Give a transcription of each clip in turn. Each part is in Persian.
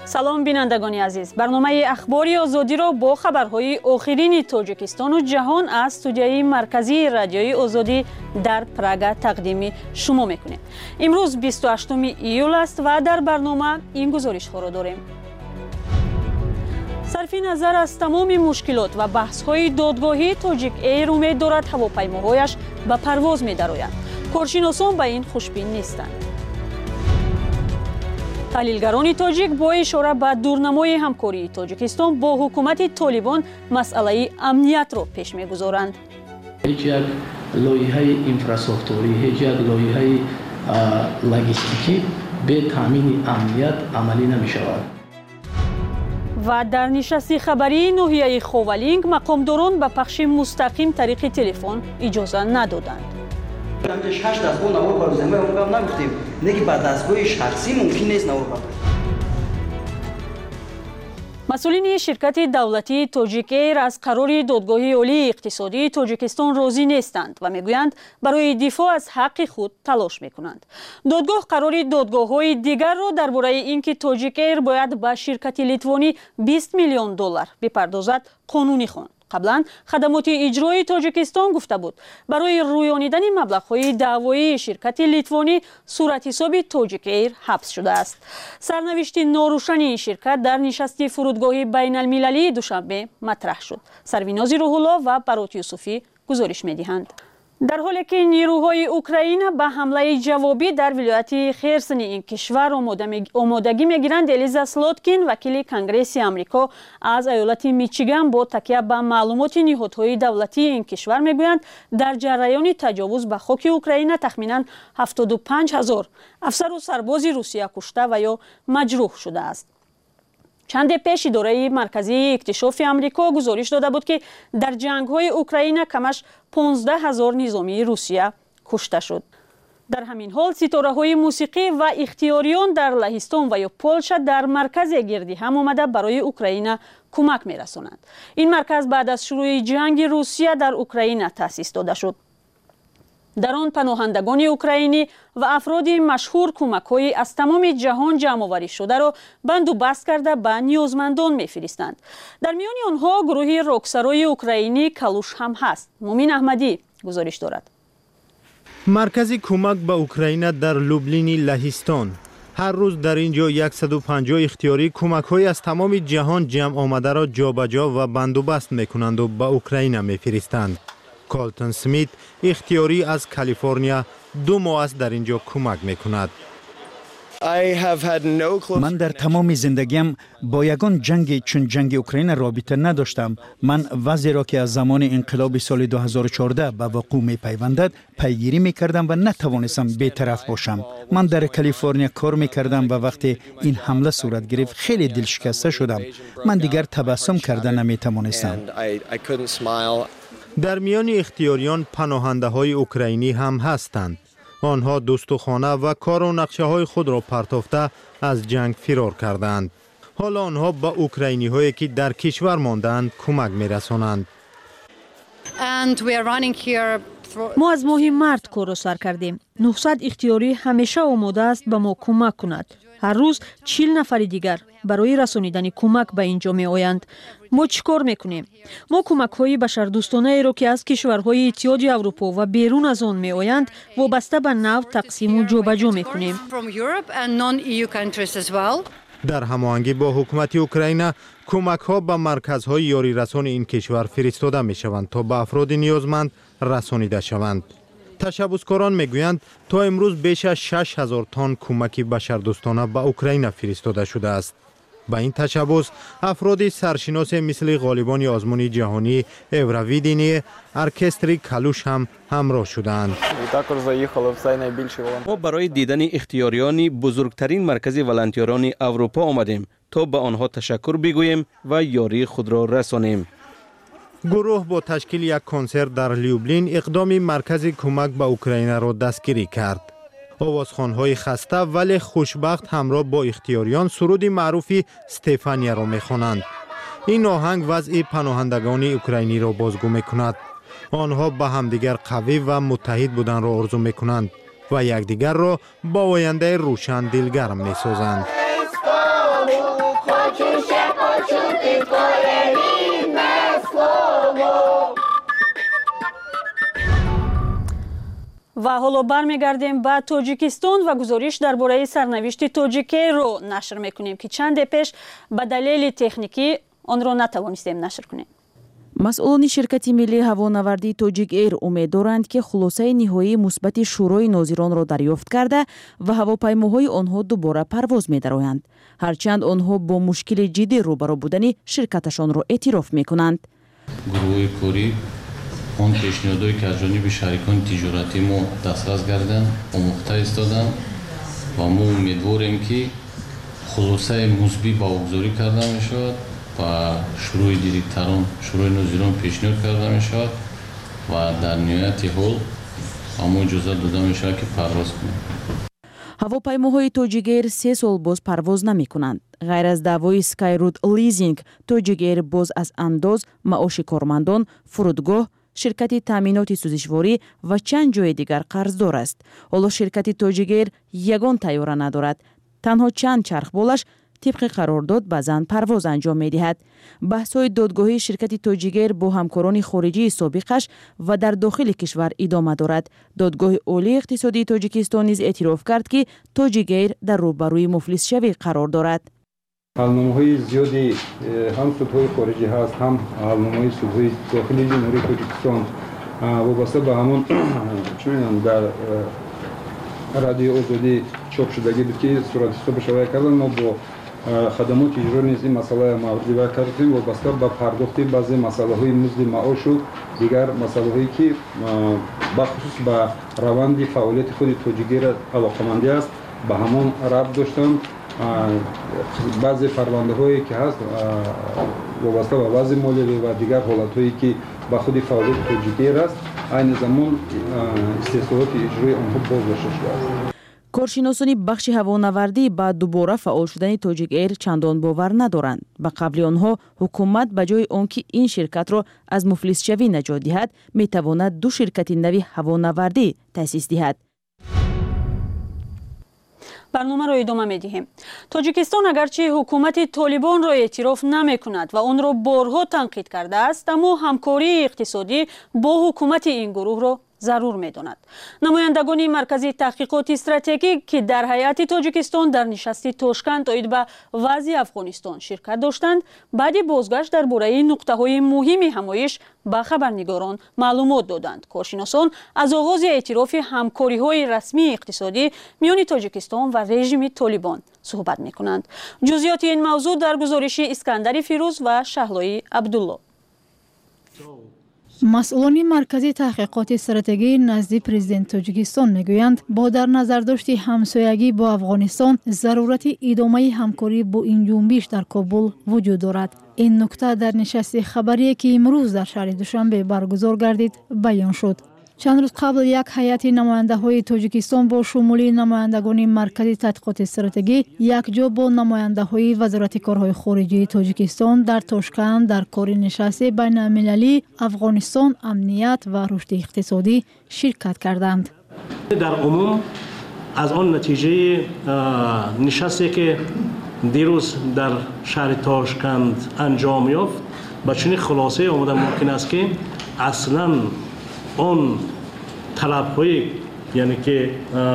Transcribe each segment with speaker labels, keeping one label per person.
Speaker 1: سلام بینندگان عزیز، برنامه اخباری آزادی را با خبرهای آخرین تاجیکستان و جهان از استودیوی مرکزی رادیوی آزادی در پراگ تقدیم شما میکنیم. امروز 28 ایول است و در برنامه این گزارش ها را داریم. صرف نظر از تمام مشکلات و بحث های دادگاهی، تاجیک ایر امید دارد هواپیماهایش به پرواز می درآیند. کارشناسان به این خوشبین نیستند. تحلیلگران تاجیک با اشاره به دورنمای همکاری تاجیکستان با حکومت طالبان مسئله امنیت را پیش می‌گذارند.
Speaker 2: هیچ یک لایحه اینفراستراکتوری، هیچ یک لایحه لوجستیکی به تامین امنیت عملی نمی‌شود.
Speaker 1: و در نشست خبری ناحیه خوالینگ مقامداران به پخش مستقیم طریق تلفن اجازه ندادند.
Speaker 3: همینش 8 دستگاه نوار بارزنی ما نگفتیم نه که بعد دستگاه شخصی ممکن نیست نوار بارزنی.
Speaker 1: مسئولین شرکت دولتی تاجیک ایر از قرار دادگاه عالی اقتصادی تاجیکستان راضی نیستند و میگویند برای دفاع از حق خود تلاش میکنند. دادگاه قرار دادگاه‌های دیگر را درباره اینکه تاجیک ایر باید به شرکت لیتوانی 20 میلیون دلار بپردازد قانونی خواند. قبلا خدمات اجرایی تاجیکستان گفته بود برای رویانیدن مبلغ‌های دعوایی شرکت لیتوانی صورت حساب تاجیک ایر حبس شده است. سرنوشت ناروشن این شرکت در نشست فرودگاه بین المللی دوشنبه مطرح شد. سرویناز روح‌الله و برات یوسفی گزارش می‌دهند. در حالی که نیروهای اوکراین به حمله جوابی در ولایت خرسن این کشور آمادگی میگیرند، الیزا سلاتکین وکیل کنگره آمریکا از ایالت میچیگان با تکیه به معلومات نهادهای دولتی این کشور میگویند در جریان تجاوز به خاک اوکراین تخمینا 75,000 افسر و سرباز روسیه کشته و یا مجروح شده است. چند پیش اداره مرکزی اکتشاف آمریکا گزارش داده بود که در جنگ‌های اوکراین کمش 15,000 نظامی روسیه کشته شد. در همین حال ستاره‌های موسیقی و اختیاریان در لهستان و یا پولشا در مرکز گردی هم آمده برای اوکراین کمک می‌رسانند. این مرکز بعد از شروع جنگ روسیه در اوکراین تأسیس داده شد. در آن پناهندگان اوکراینی و افراد مشهور کمک‌های از تمام جهان جمع‌آوری شده را بندوبست کرده به نیازمندان می‌فرستند. در میان آنها گروه راکسرای اوکراینی کالوش هم هست. مومین احمدی گزارش دارد.
Speaker 4: مرکز کمک به اوکراین در لوبلین لهستان هر روز در اینجا 150 اختیاری کمک‌های از تمام جهان جمع آمده را جابجا و بندوبست می‌کنند و به اوکراین می‌فرستند. کالتن سمیت اختیاری از کالیفرنیا 2 ماه است در اینجا کمک میکند.
Speaker 5: من در تمام زندگیم با یگان جنگ چون جنگ اوکراین رابطه نداشتم. من وضعی را که از زمان انقلاب سال 2014 به وقوع میپیوندد پیگیری میکردم و نتوانستم بی‌طرف باشم. من در کالیفرنیا کار میکردم و وقتی این حمله صورت گرفت خیلی دلشکسته شدم. من دیگر تبسم کردن نمیتوانستم.
Speaker 4: در میان اختیاریان پناهنده های اوکراینی هم هستند. آنها دستوخانه و کار و نقشه های خود را پرتافته از جنگ فرار کردند. حالا آنها به اوکراینی هایی که در کشور ماندند کمک می رسانند.
Speaker 1: ما از ماه مارس کار را سر کردیم. 900 اختیاری همیشه آماده است به ما کمک کند. هر روز 40 نفر دیگر برای رسانیدن کمک به اینجا می آیند. ما چیکار میکنیم؟ ما کمک های بشردوستانه ای را که از کشورهای اتحادیه اروپا و بیرون از آن می آیند وابسته به نوع تقسیم و جابجا میکنیم.
Speaker 4: در هماهنگی با حکومت اوکراین کمک ها به مرکزهای یاری رسان این کشور فرستاده می شوند تا به افراد نیازمند رسانیده شوند. تشبثکاران میگویند تا امروز بیش از 6,000 تن کمک بشردوستانه به اوکراین فرستاده شده است. با این تشبث افراد سرشناس مثل غالبان آزمون جهانی اورویدینی ارکستر کالوش هم همراه شدند.
Speaker 6: ما برای دیدن اختیاریان بزرگترین مرکز ولنتیران اروپا آمدیم تا به آنها تشکر بگوییم و یاری خود را رسانیم.
Speaker 4: گروه با تشکیل یک کنسرت در لیوبلین اقدام مرکز کمک به اوکراین را دستگیری کرد. آوازخوان‌های خسته ولی خوشبخت همراه با اختیاریان سرود معروفی استفانیا را می‌خوانند. این آهنگ وضع پناهندگان اوکراینی را بازگو می‌کند. آنها به همدیگر قوی و متحد بودن را آرزو می‌کنند و یکدیگر را با آینده روشن دلگرم می‌سازند.
Speaker 1: و حالا برمیگردیم به تاجیکستان و گزارش درباره سرنوشت تاجیکی رو نشر میکنیم که چند پیش به دلیل تکنیکی آن را نتوانستیم نشر کنیم.
Speaker 7: مسئولان شرکت ملی هوانوردی تاجیک ایر امیدوارند که خلاصه نهایی مثبت شورای ناظران را دریافت کرده و هواپیماهای آنها دوباره پرواز می‌دارند. هرچند آنها با مشکل جدی روبرو بودن شرکتشان را اعتراف می‌کنند.
Speaker 8: گروه کوری اون پیشنهادی که از جانب شریکان تجارتی ما دسترس گردن آموخته ایستادن و ما امیدواریم که خلاصه مثبت برگزاری کرده می‌شود و شروع دیرکتران شروع ناظران پیشنهاد کرده می شود و در نهایت حال اما اجازه داده می شود که پرواز کنند.
Speaker 7: هواپیماهای تاجیک ایر 3 سال باز پرواز نمی کنند. غیر از دعوای سکای رود لیزینگ، تاجیک ایر باز از انداز، معاش کارمندان، فرودگاه، شرکت تامینات سوزشواری و چند جای دیگر قرضدار است. حالا شرکت تاجیک ایر یگان طیاره ندارد. تنها چند چرخبالش طبق قرارداد بعضاً پرواز انجام می‌دهد. بحث‌های دادگاهی شرکت تاجیک ایر با همکاران خارجی سابقش و در داخل کشور ادامه دارد. دادگاه عالی اقتصادی تاجیکستان نیز اعتراف کرد که تاجیک ایر در روبروی مفلس شوی قرار دارد.
Speaker 9: حلنامه‌های زیادی هم سودهای خارجی هست، هم حلنامه‌های سودهای داخلی جمهوری تاجیکستان وابسته به همون چون در رادیو آزادی چاپ شدگی بود که صورت حساب شایع کردن. ما با خدمات اجرا نیز این مسئله مواردی کردیم وابسته به پرداخت بعضی مسائل مزد معاش و دیگر مسائلی که بخصوص به روند فعالیت خود تاجیک ایر علاقه‌مندی است به همان ربط داشتن. بعضی پرونده هایی که هست وابسته به بعضی مالیاتی و دیگر حالت هایی که به خود فعالیت تاجیک ایر است عین زمان استحصالات اجرایی آنها بازداشته شده است.
Speaker 7: کارشناسان بخش هوانوردی با دوباره فعال شدن تاجیک ایر چندان باور ندارند. به قبل آنها حکومت به جای آنکه این شرکت را از مفلس شوی نجات دهد میتواند 2 شرکت نوی هوانوردی تأسیس دهد.
Speaker 1: برنامه را ادامه می‌دهیم. تاجیکستان اگرچه حکومت طالبان را اعتراف نمی‌کند و آن را بارها تنقید کرده است، اما همکاری اقتصادی با حکومت این گروه را ضرور می‌داند. نمایندگان مرکز تحقیقات استراتژیک که در هیئت تاجیکستان در نشست تاشکند عاید به وضع افغانستان شرکت داشتند، بعد بازگشت درباره نقطه‌های مهم همایش به خبرنگاران معلومات دادند. کارشناسان از آغاز اعتراف همکاری‌های رسمی اقتصادی میان تاجیکستان و رژیم طالبان صحبت می‌کنند. جزئیات این موضوع در گزارش اسکندر فیروز و شهلای عبدالله.
Speaker 10: مسئولان مرکز تحقیقات استراتژی نزد پرزیدنت تاجیکستان میگویند با در نظر داشت همسایگی با افغانستان ضرورت ادامه همکاری با این جنبش در کابل وجود دارد. این نکته در نشست خبری که امروز در شهر دوشنبه برگزار گردید بیان شد. چند روز قبل یک هیئت نماینده های تاجیکستان با شمول نمایندگان مرکز تحقیقات استراتژی یک جا با نماینده های وزارت کارهای خارجه تاجیکستان در تاشکند در کار نشست بین المللی افغانستان امنیت و رشد اقتصادی شرکت کردند.
Speaker 11: در عموم از آن نتیجه نشستی که دیروز در شهر تاشکند انجام یافت به چنین خلاصه آمده ممکن است که اصلاً آن طلب‌های یعنی که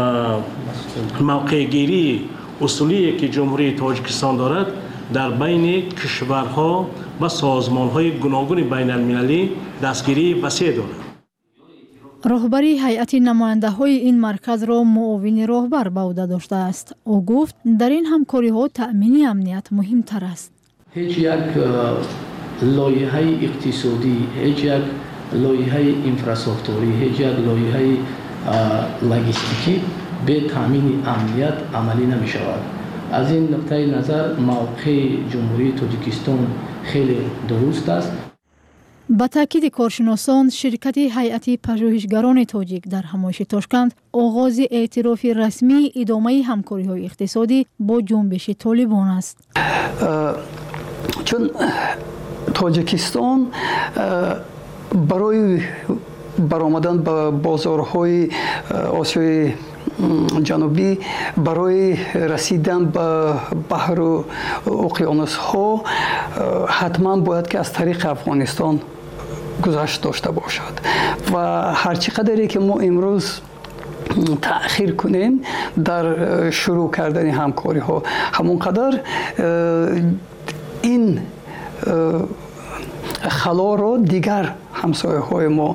Speaker 11: موقع گیری اصولی که جمهوری تاجیکستان دارد در بین کشورها و سازمان‌های گوناگون بین المللی دستگیری وسیع دارد.
Speaker 10: رهبری هیئت نماینده‌های این مرکز را معاون رهبر به عهده داشته است. او گفت در این همکاری‌ها تأمین امنیت مهمتر است.
Speaker 2: هیچ یک لایحه اقتصادی، هیچ یک لایحه اینفراستراکچوری، هیچ یک لایحه لوجستیکی به تامین امنیت عملی نمی شود. از این نقطه نظر موقع جمهوری تاجیکستان خیلی درست است.
Speaker 10: با تاکید کارشناسان شرکت هیئت پژوهشگران تاجیک در همایش تاشکند آغاز اعتراف رسمی ادامه همکاری‌های اقتصادی با جنبش طالبان است.
Speaker 12: چون تاجیکستان برای برآمدن به بازارهای آسیای جنوبی برای رسیدن به بحر و اقیانوس ها حتما باید که از طریق افغانستان گذشت داشته باشد و هرچی قدری که ما امروز تأخیر کنیم در شروع کردن همکاری ها. همونقدر این خلا رو دیگر همسایه های ما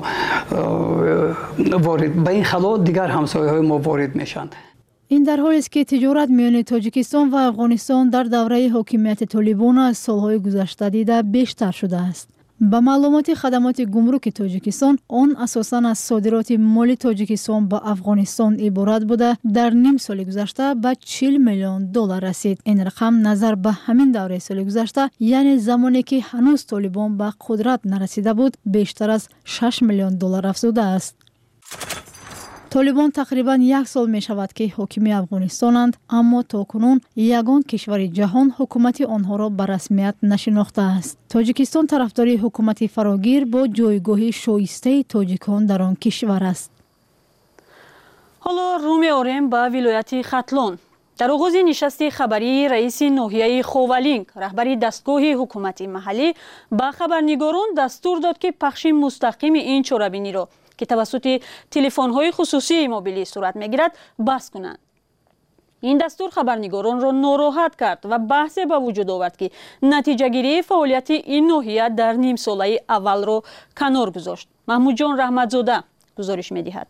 Speaker 12: وارد به این خلا دیگر همسایه های ما وارد میشن.
Speaker 10: این در حالی است که تجارت میان تاجیکستان و افغانستان در دوره حاکمیت طالبان از سالهای گذشته دیده بیشتر شده است. با معلومات خدمات گمرک تاجیکستان، آن اساساً از صادرات مالی تاجیکستان به افغانستان عبارت بوده، در نیم سال گذشته به 40 میلیون دلار رسید. این رقم نظر به همین دوره سال گذشته، یعنی زمانی که هنوز طالبان به قدرت نرسیده بود، بیشتر از 6 میلیون دلار افزوده است. طالبان تقریباً 1 سال می شود که حاکم افغانستانند، اما تاکنون یگان کشور جهان حکومت آنها را به رسمیت نشناخته است. تاجیکستان طرفدار حکومت فراگیر با جایگاه شایسته تاجیکان در آن کشور است.
Speaker 1: حالا رو می‌آوریم به ولایت ختلان. در آغاز نشست خبری رئیس ناحیه خوالینگ، رهبر دستگاه حکومتی محلی به خبرنگاران دستور داد که پخش مستقیم این چاره‌بینی را که توسط تلفن‌های خصوصی موبیلی صورت می‌گیرد بس کنند. این دستور خبرنگاران را ناراحت کرد و بحث به وجود آورد که نتیجه گیری فعالیت این ناحیه در نیم ساله اول را کنار گذاشت. محمود جان رحمتزاده گزارش می‌دهد.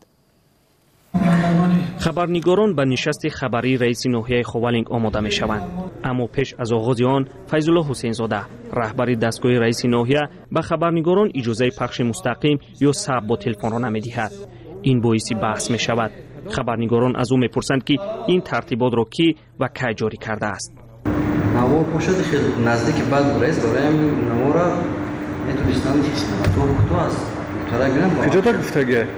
Speaker 13: خبرنگاران به نشست خبری رئیس ناحیه خوالینگ آماده می شوند. اما پیش از آغاز آن، فیض‌الله حسین زاده، رهبر دستگاه رئیس ناحیه، به خبرنگاران اجازه پخش مستقیم یا ثبت با تلفن را نمی دهد. این باعث بحث می شود. خبرنگاران از او می پرسند که این ترتیبات را کی و کی جاری کرده است.
Speaker 3: نوار پوشد خیلی نزدیک بعد رئیس داره نوارا میتونستن تو است.
Speaker 9: کجا تا گفتگه؟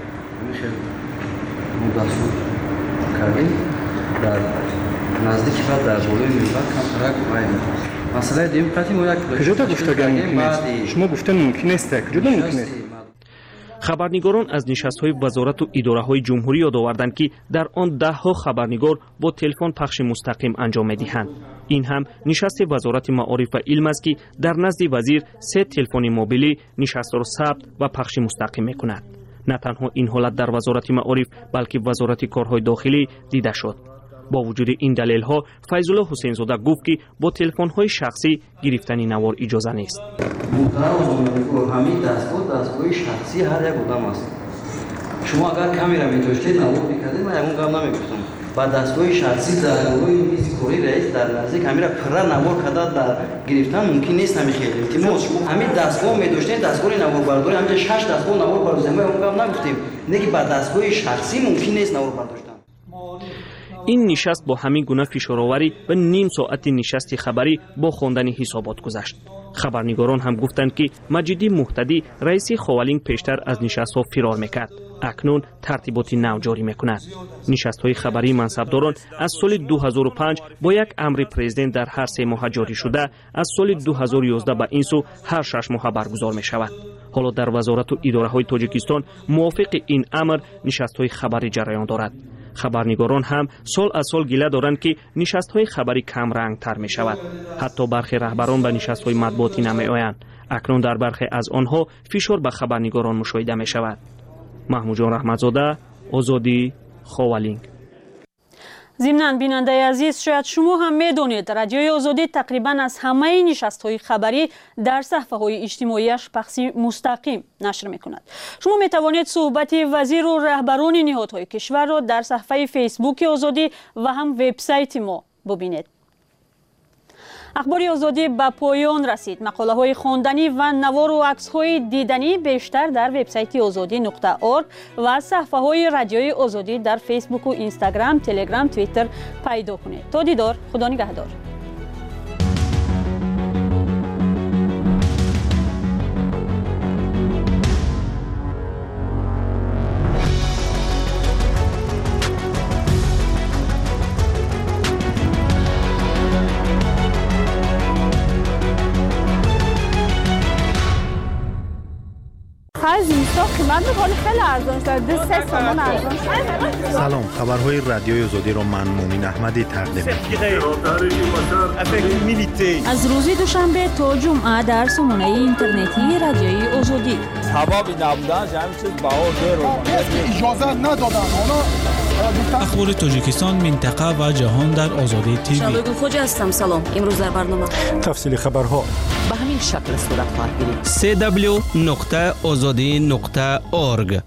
Speaker 3: دستور کردیم در نزدیک بعد در بالای منبر کم ترک باید مسئله دیم قطعی ما یک
Speaker 9: کجا تا گفتگه ممکن است؟ شما گفتن ممکن است، کجا تا ممکن است؟
Speaker 13: خبرنگاران از نشست‌های وزارت و اداره‌های جمهوری یاد آوردند که در آن 10 خبرنگار با تلفن پخش مستقیم انجام می‌دهند. این هم نشست وزارت معارف و علم است که در نزد وزیر 3 تلفن موبیلی نشست را ثبت و پخش مستقیم می‌کند. نه تنها این حالت در وزارت معارف بلکه وزارت کارهای داخلی دیده شد. با وجود این دلیل ها فیض‌الله حسین زاده گفت که با تلفن های شخصی گرفتن نوار اجازه نیست.
Speaker 3: همین دستگاه شخصی هر یک آدم است. شما اگر کامیرا می‌داشتید نوار می‌کردید من اون کار نمی‌گفتم. با دستگاه شخصی در روی میز کاری رئیس در نزدیک کامیرا پر نوار کردن در گرفتن ممکن نیست. همین خیلی التماس همین دستگاه می‌داشتید دستگاه نوار برداری همین 6 دستگاه نوار برداشتیم ما اون کار نگفتیم. نه که با دستگاه شخصی ممکن نیست نوار برداشتن.
Speaker 13: این نشست با همین گونه فشارآوری و نیم ساعت نشست خبری با خواندن حسابات گذشت. خبرنگاران هم گفتند که مجیدی مهتدی رئیس خوالینگ پیشتر از نشست‌ها فرار میکرد. اکنون ترتیبات نو جاری میکند. نشست‌های خبری منصبداران از سال 2005 با یک امر پرزیدنت در هر 3 ماه جاری شده، از سال 2011 به این سو هر 6 ماه برگزار میشود. حالا در وزارت و اداره‌های تاجیکستان موافق این امر نشست‌های خبری جریان دارد. خبرنگاران هم سال از سال گله دارند که نشست‌های خبری کم رنگ‌تر می‌شود. حتی برخی رهبران به نشست‌های مطبوعاتی نمی‌آیند. اکنون در برخی از آنها فشار به خبرنگاران مشاهده می‌شود. محمود جان رحمتزاده، آزادی، خوالینگ.
Speaker 1: ضمناً بیننده عزیز، شاید شما هم میدونید رادیوی آزادی تقریباً از همه نشست‌های خبری در صفحه‌های اجتماعیش بخش مستقیم نشر می‌کند. شما می‌توانید صحبت وزیر و رهبران نهادهای کشور را در صفحه فیسبوک آزادی و هم وبسایت ما ببینید. اخبار آزادی به پایان رسید. مقاله‌های خواندنی و نوار و عکس‌های دیدنی بیشتر در وبسایت azadi.org و صفحه‌های رادیوی آزادی در فیسبوک و اینستاگرام، تلگرام، توییتر پیدا کنید. تا دیدار، خدا نگهدار.
Speaker 14: از اینستا قیمت می‌کنه خیلی ارزان شده 3 تومان ارزان شده.
Speaker 4: سلام، خبرهای رادیوی آزادی را من مومن احمدی تقدیم
Speaker 1: از روز دوشنبه تا جمعه در سامانه اینترنتی رادیوی آزادی.
Speaker 15: هوا بی نبودن همین چیز بها رو
Speaker 16: اجازه ندادن.
Speaker 15: اخبار تاجیکستان، منطقه و جهان در آزادی تیوی.
Speaker 16: شنوندگان خوجا هستم. سلام. امروز در برنامه
Speaker 15: تفصیل خبرها
Speaker 16: به همین شکل صورت خواهد گرفت.
Speaker 6: www.azadi.org.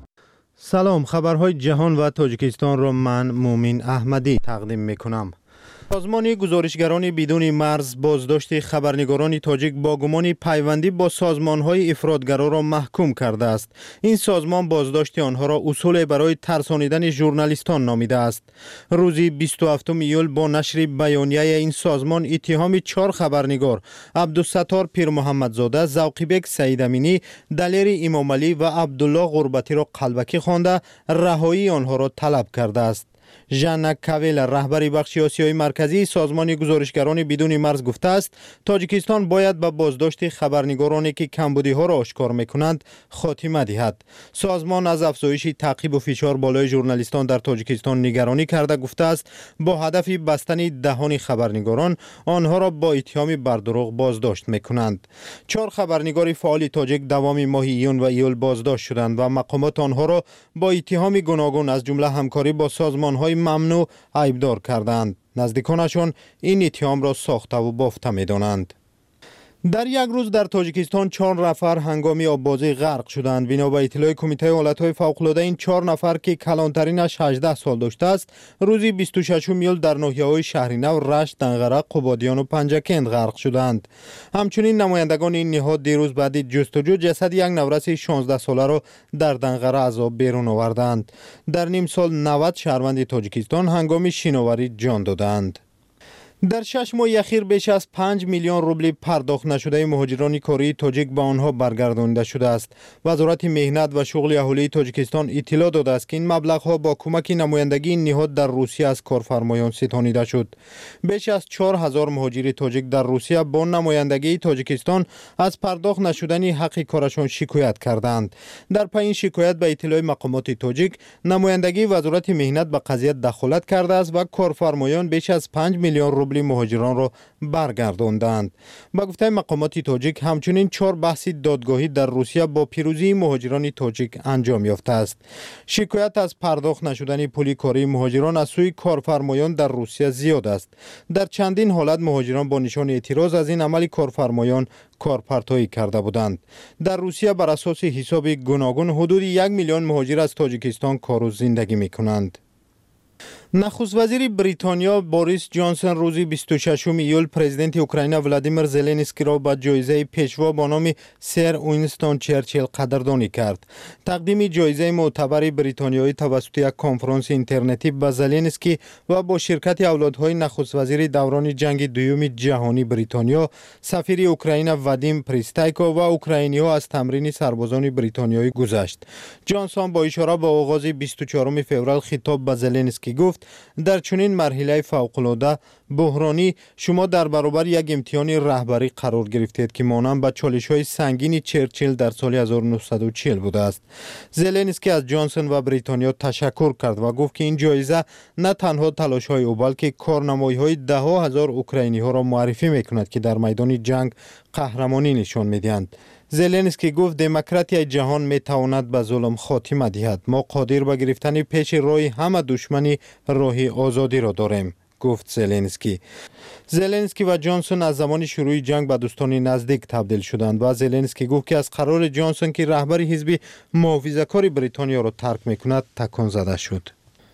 Speaker 4: سلام، خبرهای جهان و تاجیکستان را من مومین احمدی تقدیم میکنم. سازمان گزارشگران بدون مرز بازداشت خبرنگاران تاجیک با گمان پیوندی با سازمان‌های افراطگرا را محکوم کرده است. این سازمان بازداشت آنها را اصول برای ترسانیدن ژورنالیستان نامیده است. روز 27 ایول با نشر بیانیه این سازمان اتهام 4 خبرنگار عبدالستار پیرمحمدزاده، ذوقیبک سعیدامینی، دلیر امامعلی و عبدالله غربتی را قلبکی خوانده رهایی آنها را طلب کرده است. ژان کاویل، رهبر بخش آسیای مرکزی سازمان گزارشگران بدون مرز گفته است تاجیکستان باید به بازداشت خبرنگارانی که کمبودی‌ها را آشکار می‌کنند خاتمه دهد. سازمان از افزایش تعقیب و فشار بالای ژورنالیستان در تاجیکستان نگرانی کرده گفته است با هدف بستن دهان خبرنگاران آنها را با اتهام بر دروغ بازداشت می‌کنند. 4 خبرنگار فعال تاجیک دوام ماه ایون و ایول بازداشت شدند و مقامات آنها را با اتهام گوناگون از جمله همکاری با سازمان‌های ممنوع عیبدار کردند. نزدیکانشان این اتهام را ساخته و بافته می‌دانند. در یک روز در تاجیکستان 4 نفر هنگام آببازی غرق شدند. بنا به اطلاع کمیته حالتهای فوق‌العاده این 4 نفر که کلانترینش 18 سال داشته است روز 26 ایول در ناحیه‌های شهرینو، رشت، دنغره، قبادیان و پنجکند غرق شدند. همچنین نمایندگان این نهاد دیروز بعد جستجو جسد یک نورس 16 ساله را در دنغره از آب بیرون آوردند. در نیم سال 90 شهروند تاجیکستان هنگام شناوری جان دادند. در 6 ماه اخیر بیش از 5 میلیون روبل پرداخت نشده مهاجران کاری تاجیک به آنها برگردانده شده است. وزارت مهنت و شغل اهالی تاجیکستان اطلاع داده است که این مبلغ‌ها با کمک نمایندگی نهاد در روسیه از کارفرمایان ستانیده شد. بیش از 4000 مهاجر تاجیک در روسیه با نمایندگی تاجیکستان از پرداخت نشدن حق کارشان شکایت کردند. در پی این شکایت به اطلاع مقامات تاجیک، نمایندگی وزارت مهنت به قضیه دخالت کرده است و کارفرمایان بیش از 5 میلیون روبل مهاجران را برگرداندند. با گفته مقامات تاجیک همچنین 4 بحث دادگاهی در روسیه با پیروزی مهاجران تاجیک انجام یافته است. شکایت از پرداخت نشدن پول کاری مهاجران از سوی کارفرمایان در روسیه زیاد است. در چندین حالت مهاجران با نشان اعتراض از این عمل کارفرمایان کارپرتایی کرده بودند. در روسیه بر اساس حساب گوناگون حدود 1 میلیون مهاجر از تاجیکستان کار و زندگی می‌کنند. نخست وزیر بریتانیا بوریس جانسون روز 26 ایول پرزیدنت اوکراین ولادیمیر زلنسکی را به جایزه پیشوا با نام سر وینستون چرچیل قدردانی کرد. تقدیم جایزه معتبر بریتانیایی توسط یک کنفرانس اینترنتی به زلنسکی و با شرکت اولادهای نخست وزیر دوران جنگ دوم جهانی بریتانیا، سفیر اوکراین وادیم پریستایکو و اوکراینی‌ها از تمرین سربازان بریتانیایی گذشت. جانسون با اشاره به آغاز 24 فوریه خطاب به زلنسکی گفت در چنین مرحله فوق‌العاده بحرانی شما در برابر یک امتحان رهبری قرار گرفتید که مانند به چالش‌های سنگین چرچیل در سال 1940 بوده است. زلنسکی از جانسون و بریتانیا تشکر کرد و گفت که این جایزه نه تنها تلاش‌های او بلکه کارنمایی‌های ده‌ها هزار اوکراینی‌ها را معرفی می‌کند که در میدان جنگ قهرمانی نشان می‌دهند. زلنسکی گفت دموکراسی جهان میتواند به ظلم خاتمه دهد. ما قادر به گرفتن پیش روی همه دشمنی راه آزادی را داریم، گفت زلنسکی و جانسون از زمان شروع جنگ به دوستان نزدیک تبدیل شدند و زلنسکی گفت که از قرار جانسون که رهبر حزب محافظه‌کار بریتانیا را ترک میکند تکان زده شد.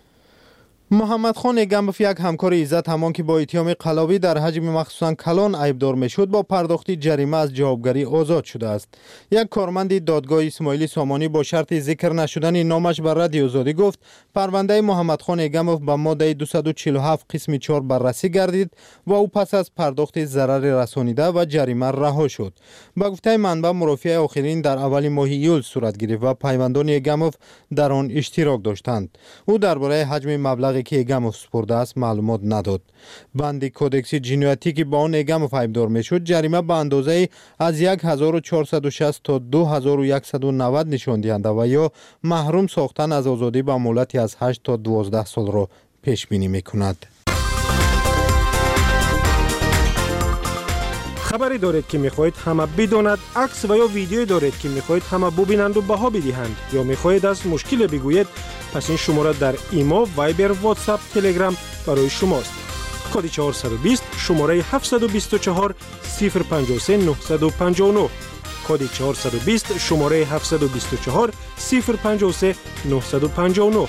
Speaker 4: محمد خان گمف، یک همکار عزت همان که با اتهام قلاوی در حجم مخصوصا کلان عیبدار میشد، با پرداخت جریمه از جوابگری آزاد شده است. یک کارمند دادگاه اسماعیلی سامانی با شرط ذکر نشدن نامش بر رادیو آزادی گفت پرونده محمد خان گمف به ماده 247 قسم 4 بررسی گردید و او پس از پرداخت ضرر رسانیده و جریمه رها شد. با گفته منبع مرافعه آخرین در اول ماه ایول صورت گرفت و پیوندان گمف در آن اشتراک داشتند. او درباره حجم مبلغ که گمف سپرده است معلومات نداد. بند کودکس جنایتی که با آن گمف عیبدار میشد جریمه به اندازه از 1460 تا 2190 نشان دهنده و یا محروم ساختن از آزادی به مهلتی از 8 تا 12 سال را پیش بینی میکند.
Speaker 17: خبری دارید که میخواهید همه بداند، عکس و یا ویدیویی دارید که میخواهید همه ببینند و بها بدهند یا میخواهید از مشکل بگویید، پس این شماره در ایما، وایبر، واتساپ، تلگرام برای شماست. کد 420 شماره 724 053 959. کد 420 شماره 724 053 959.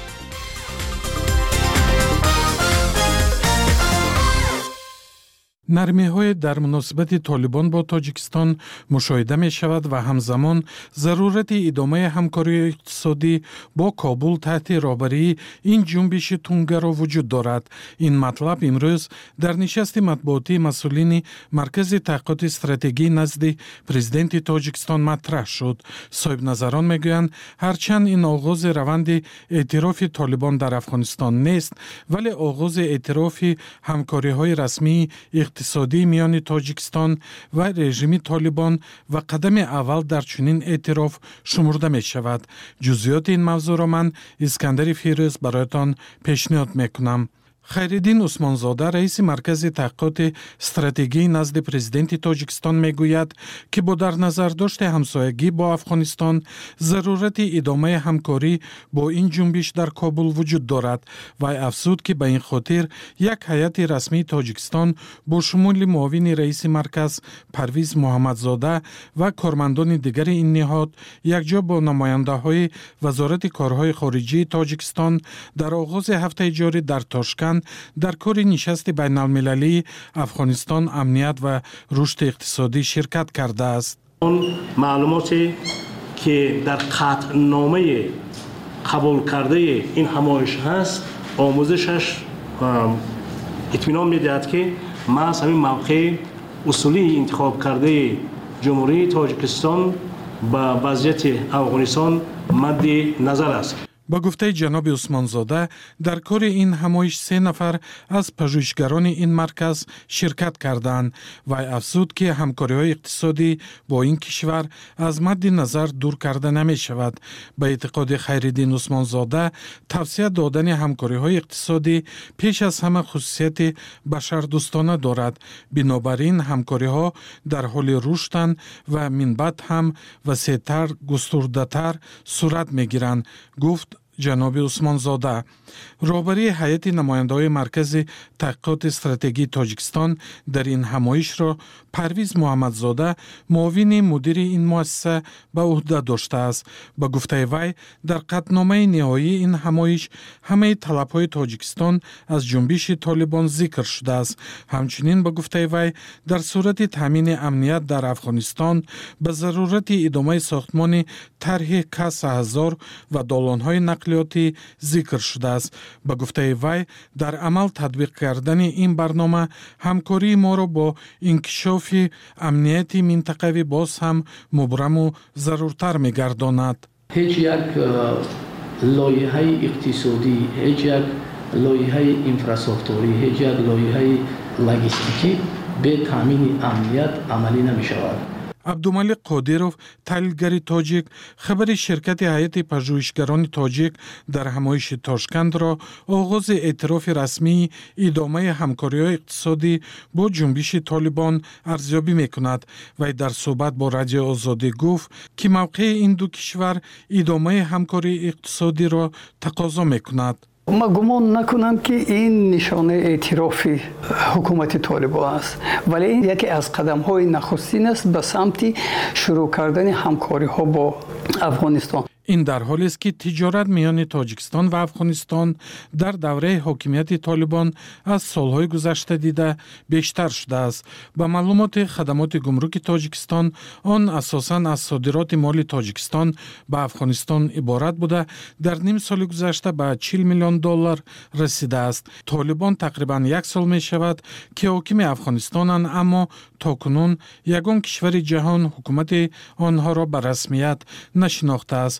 Speaker 18: نرمی‌های در مناسبت طالبان با تاجیکستان مشاهده می‌شود و همزمان ضرورت ادامه همکاری اقتصادی با کابل تحت رهبری این جنبش تندگرا وجود دارد. این مطلب امروز در نشست مطبوعاتی مسئولین مرکز تحقیقات استراتژی نزد پرزیدنت تاجیکستان مطرح شد. صاحب نظران میگویند هرچند این آغاز روند اعتراف طالبان در افغانستان نیست، ولی آغاز اعتراف همکاری‌های رسمی اقتصادی میان تاجیکستان و رژیم طالبان و قدم اول در چنین اعتراف شمرده می شود. جزئیات این موضوع را من اسکندر فیروز برایتان پیشنهاد میکنم. خیرالدین عثمانزاده رئیس مرکز تحقیقات استراتژی نزد پرزیدنت تاجیکستان میگوید که با در نظر داشت همسایگی با افغانستان ضرورت ادامه همکاری با این جنبش در کابل وجود دارد و افزود که به این خاطر یک هیئت رسمی تاجیکستان با شمول معاون رئیس مرکز پرویز محمدزاده و کارمندان دیگر این نهاد یکجا با نماینده های وزارت کارهای خارجی تاجیکستان در آغاز هفته جاری در تاشکند در کار نشست بین المللی افغانستان امنیت و رشد اقتصادی شرکت کرده است.
Speaker 11: اون معلوماتی که در قطعنامه قبول کرده این همایش هست، آموزشش اطمینان میدهد که محض همین موقع اصولی انتخاب کرده جمهوری تاجیکستان به وضعیت افغانستان مد نظر است.
Speaker 18: با گفته جناب عثمانزاده در کار این همایش 3 نفر از پژوهشگران این مرکز شرکت کردند و افزود که همکاری‌های اقتصادی با این کشور از مد نظر دور کرده نمی شود. به اعتقاد خیرالدین عثمانزاده توصیه دادن همکاری‌های اقتصادی پیش از همه خصوصیت بشردوستانه دارد. بنابراین همکاری‌ها در حال رشدند و من بعد هم وسیع‌تر گسترده‌تر صورت می‌گیرند، گفت جناب عثمانزاده. رهبری هیئت نماینده‌های مرکز تحقیقات استراتژی تاجیکستان در این همایش را پرویز محمدزاده معاون مدیر این مؤسسه به عهده داشته است. با گفته وی در قطعنامه نهایی این همایش همه طلب‌های تاجیکستان از جنبش طالبان ذکر شده است. همچنین با گفته وی در صورت تامین امنیت در افغانستان به ضرورت ادامه ساختمان طرح کاس هزار و دالان‌های نقلیاتی ذکر شده است. با گفته وی در عمل تطبیق کردن این برنامه همکاری ما را با انکشاف امنیتی منطقوی باز هم مبرم و ضرورتر می‌گرداند.
Speaker 2: هیچ یک لایحه اقتصادی، هیچ یک لایحه اینفراستراکچوری، هیچ یک لایحه لوجستیکی به تامین امنیت عملی نمی‌شود.
Speaker 18: عبدالملک قادروف تحلیلگر تاجیک خبر شرکت هیئت پژوهشگران تاجیک در همایش تاشکند را آغاز اعتراف رسمی ادامه همکاری‌های اقتصادی با جنبش طالبان ارزیابی می‌کند و در صحبت با رادیو آزادی گفت که موقع این دو کشور ادامه همکاری اقتصادی را تقاضا می‌کند.
Speaker 12: ما گمان نکنم که این نشانه اعترافی حکومت طالبان است، ولی این یکی از قدم‌های نخستین است به سمت شروع کردن همکاری‌ها با افغانستان.
Speaker 18: این در حالی است که تجارت میان تاجیکستان و افغانستان در دوره حاکمیت طالبان از سالهای گذشته دیده بیشتر شده است. با معلومات خدمات گمرک تاجیکستان، آن اساساً از صادرات مال تاجیکستان به افغانستان عبارت بوده در نیم سال گذشته به 40 میلیون دلار رسیده است. طالبان تقریباً 1 سال می شود که حاکم افغانستانند، اما تاکنون یگان کشور جهان حکومت آنها را به رسمیت نشناخته است.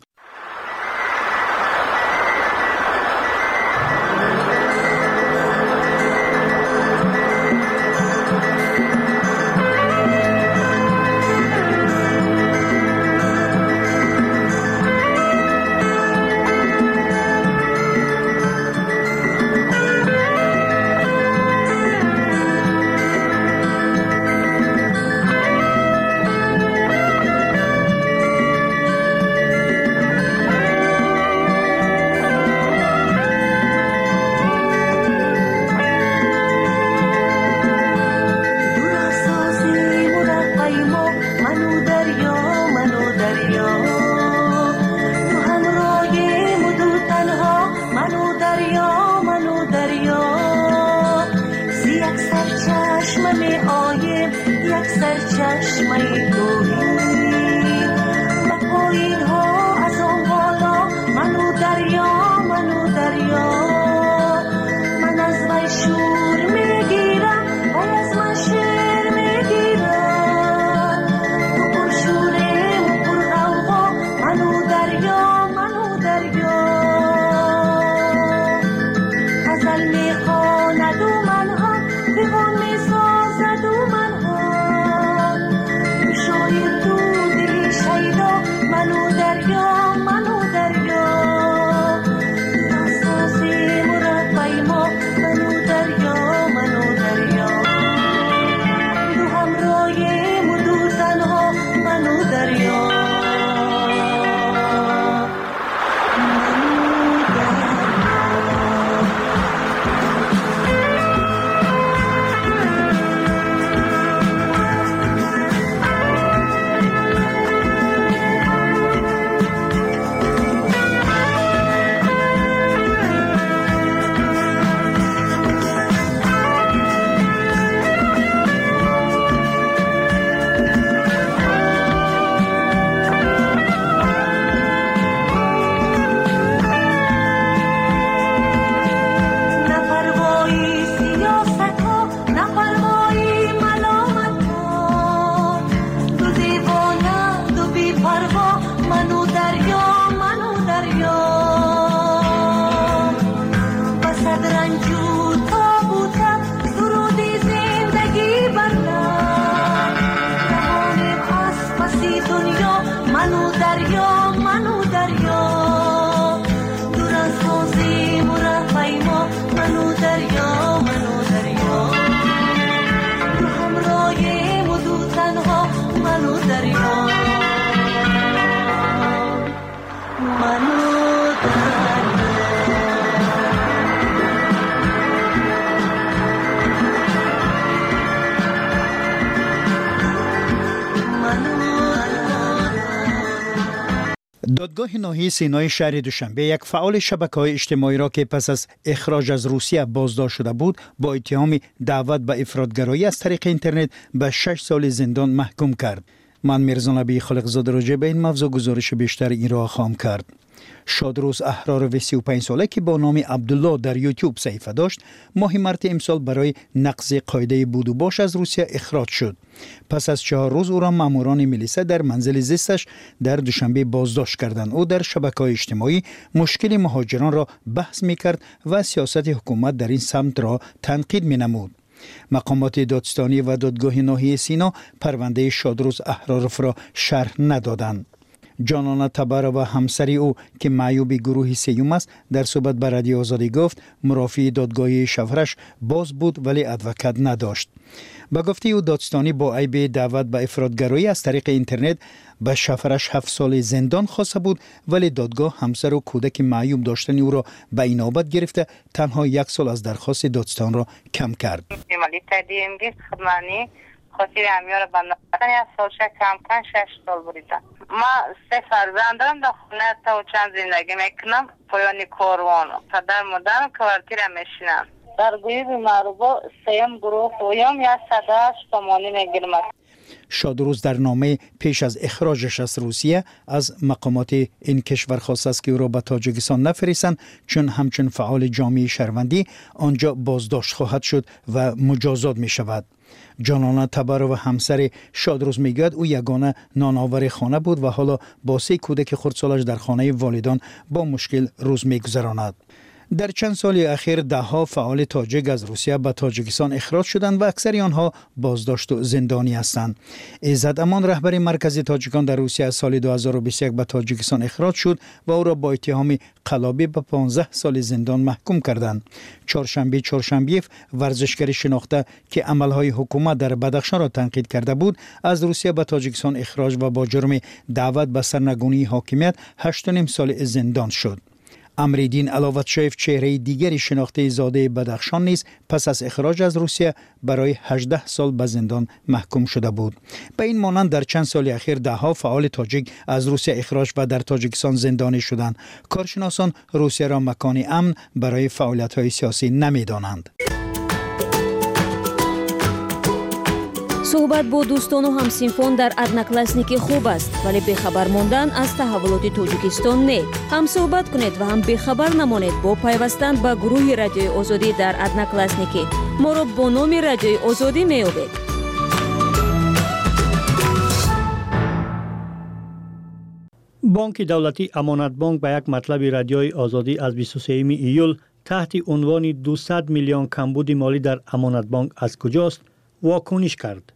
Speaker 5: دادگاه ناحیه سینای شهر دوشنبه یک فعال شبکه‌های اجتماعی را که پس از اخراج از روسیه بازداشت شده بود با اتهام دعوت به افراطگرایی از طریق اینترنت به 6 سال زندان محکوم کرد. من میرزا نبی خالقزاده راجع به این موضوع گزارش بیشتر این را خواهم کرد. شادروز احرار و 35 ساله که با نام عبدالله در یوتیوب صحیفه داشت، ماه مارس امسال برای نقض قاعده بود و باش از روسیه اخراج شد. پس از 4 روز او را ماموران میلیسا در منزل زیستش در دوشنبه بازداشت کردند. او در شبکه‌های اجتماعی مشکل مهاجران را بحث می‌کرد و سیاست حکومت در این سمت را تنقید می‌نمود. مقامات دادستانی و دادگاه ناحیه سینا پرونده شادروز احرارف را شرح ندادند. جانانا تبارا و همسری او که معیوب گروه سیوم است در صحبت با رادیو آزادی گفت مرافع دادگاهی شوهرش باز بود ولی ادوکات نداشت. با گفته او دادستانی با عیب دعوت به افراطگرایی از طریق اینترنت به شوهرش 7 سال زندان خواسته بود ولی دادگاه همسر و کودک معیوب داشتن او را به اینابت گرفته تنها 1 سال از درخواست دادستان را کم کرد.
Speaker 19: خاطر همیار بندن از سالشه کم کن 6 سال بریدم. ما 3 فرزند دارم در خونه تا چند زندگی میکنم پایانی کاروان. پدر مادرم کوارتیر میشینم. در گروه معروبا 3 گروه پویم یا 108 تومانی میگیرم.
Speaker 5: شادروز در نامه پیش از اخراجش از روسیه از مقامات این کشور خواست است که او را به تاجیکستان نفرستند چون همچون فعال جامعه شهروندی آنجا بازداشت خواهد شد و مجازات می شود. جانانا تبارا و همسر شادروز میگوید او یگانه نانآور خانه بود و حالا با 3 کودک خردسالش در خانه والدان با مشکل روز میگذراند. در چند سال اخیر دهها فعال تاجیک از روسیه به تاجیکستان اخراج شدند و اکثر آنها بازداشت و زندانی هستند. عزت امان رهبر مرکز تاجیکان در روسیه از سال 2021 به تاجیکستان اخراج شد و او را با اتهام قلابی به 15 سال زندان محکوم کردند. چهارشنبه چهارشنبیف ورزشکر شناخته که عملهای حکومت در بدخشان را تنقید کرده بود از روسیه به تاجیکستان اخراج و با جرم دعوت به سرنگونی حاکمیت 8.5 سال زندان شد. امریدین علاوتشایف چهره دیگری شناخته زاده بدخشان نیز پس از اخراج از روسیه برای 18 سال به زندان محکوم شده بود. به این مانند در چند سال اخیر دهها فعال تاجیک از روسیه اخراج و در تاجیکستان زندانی شدند. کارشناسان روسیه را مکان امن برای فعالیت‌های سیاسی نمی‌دانند.
Speaker 16: صحبت با دوستان و همسینفون در одноклассники خوب است ولی بخبر ماندن از تحولات تاجیکستان نه. هم صحبت کنید و هم بخبر نمانید با پیوستن به گروه رادیوی آزادی در одноклассники. ما را با نام رادیوی آزادی میابید.
Speaker 20: بانک دولتی امانت بانک به یک مطلب رادیوی آزادی از 23 ایول تحت عنوان 200 میلیون کمبود مالی در امانت بانک از کجاست واکنش کرد.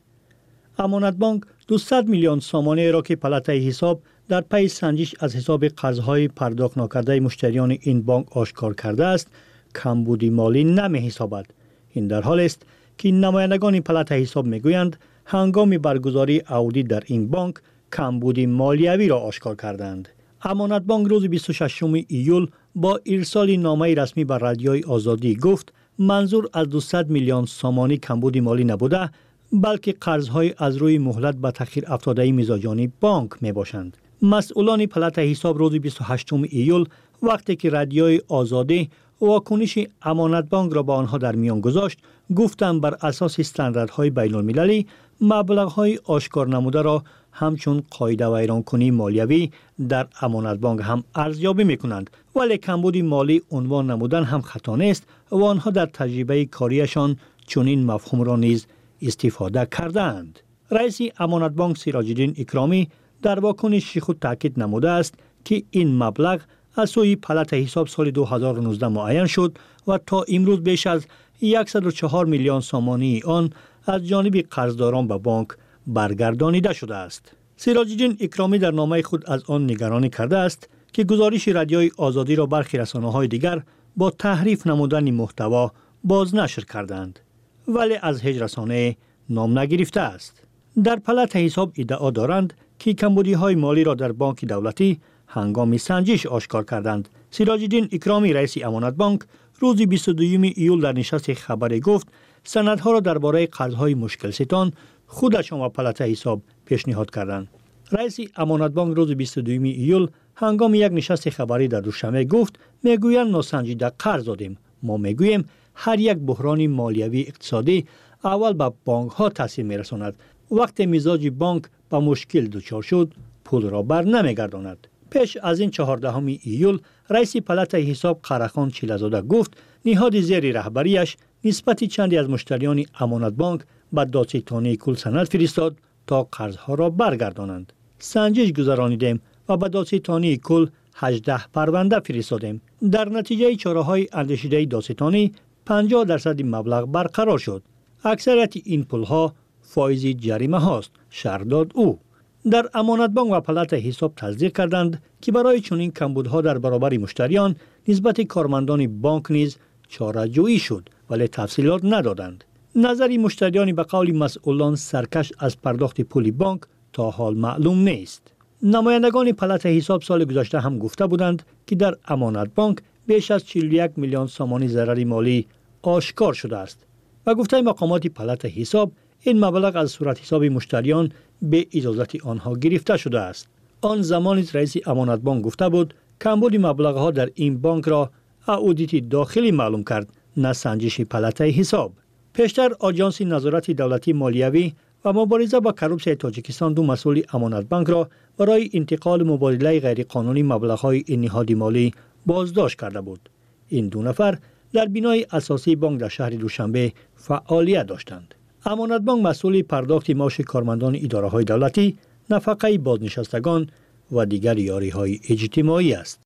Speaker 20: امانت بانک 200 میلیون سامانه را که پلاتای حساب در پی سنجش از حساب قرضهای پرداخت ناکرده مشتریان این بانک آشکار کرده است کمبودی مالی نمی حسابد. این در حال است که نمایندگان پلاتای حساب میگویند هنگام برگزاری اودیت در این بانک کمبودی مالیوی را آشکار کردند. امانت بانک روز 26 ایول با ارسال نامه رسمی به رادیوی آزادی گفت منظور از 200 میلیون سامانی کمبود مالی نبوده بلکه قرضهای از روی مهلت به تأخیر افتاده میزاجانی بانک می باشند. مسئولان پلاتای حساب روز 28 ایول وقتی که رادیوی آزادی واکنش امانت بانک را با آنها در میان گذاشت گفتند بر اساس استانداردهای بین المللی مبلغ‌های آشکار نموده را همچون قاعده ویرانکنی مالیوی در امانت بانک هم ارزیابی میکنند ولی کمبود مالی عنوان نمودن هم خطا نیست و آنها در تجربه کاریشان چنین مفهوم را نیز استفاده کردند. رئیس امانت بانک سراج الدین اکرامی در واکنش خود تاکید نموده است که این مبلغ از سوی پلاتای حساب سال 2019 معین شد و تا امروز بیش از 104 میلیون سامانی آن از جانب قرضداران به بانک برگردانیده شده است. سراج الدین اکرامی در نامه خود از آن نگرانی کرده است که گزارش رادیوی آزادی را برخی رسانه‌های دیگر با تحریف نمودن محتوا بازنشر کردند ولی از هیچ رسانه نام نگرفته است. در پلاتای حساب ادعا دارند که کمبودی‌های مالی را در بانک دولتی هنگام سنجش آشکار کردند. سراج الدین اکرامی رئیس امانت بانک روز 22 ایول در نشست خبری گفت سندها را درباره قرض‌های مشکل ستان خودشان و پلاتای حساب پیشنهاد کردند. رئیس امانت بانک روز 22 ایول هنگام یک نشست خبری در دوشنبه گفت میگویند ناسنجیده قرض دادیم. ما میگوییم هر یک بحران مالیوی اقتصادی اول به بانک ها تاثیر میرساند. وقتی مزاج بانک به مشکل دچار شد پول را بر نمیگرداند. پیش از این 14 ایول رئیس پالات حساب قرهخان چیله‌زاده گفت نهاد زیر رهبریش نسبت چندی از مشتریان امانت بانک به دادستانی کل سند فرستاد تا قرضها را برگردانند. سنجش گذرانیدیم و به دادستانی کل 18 پرونده فرستادیم. در نتیجه چاره‌های اندیشیده دادستانی 50% مبلغ برقرار شد. اکثریت این پولها فایز جریمه هاست، شرح داد او. در امانت بانک و پالات حساب تصدیق کردند که برای چنین کمبودها در برابر مشتریان نسبت کارمندان بانک نیز چاره‌جویی شد ولی تفصیلات ندادند. نظری مشتریان به قول مسئولان سرکش از پرداخت پول بانک تا حال معلوم نیست. نمایندگان پالات حساب سال گذشته هم گفته بودند که در امانت بانک بیش از 41 میلیون سوم ضرر مالی آشکار شده است و گفته مقامات پالات حساب این مبلغ از صورت حساب مشتریان به اجازت آنها گرفته شده است. آن زمان رئیس امانت بانک گفته بود کمبود مبلغ ها در این بانک را اودیت داخلی معلوم کرد، نه سنجش پالات حساب. پیشتر آژانس نظارت دولتی مالیوی و مبارزه با کروپسیون تاجیکستان دو مسئول امانت بانک را برای انتقال مبادله غیرقانونی مبلغ‌های این نهاد مالی بازداشت کرده بود. این دو نفر در بنای اساسی بانک در شهر دوشنبه فعالیت داشتند. امانت بانک مسئول پرداخت معاش کارمندان اداره‌های دولتی، نفقه بازنشستگان و دیگر یاری‌های اجتماعی است.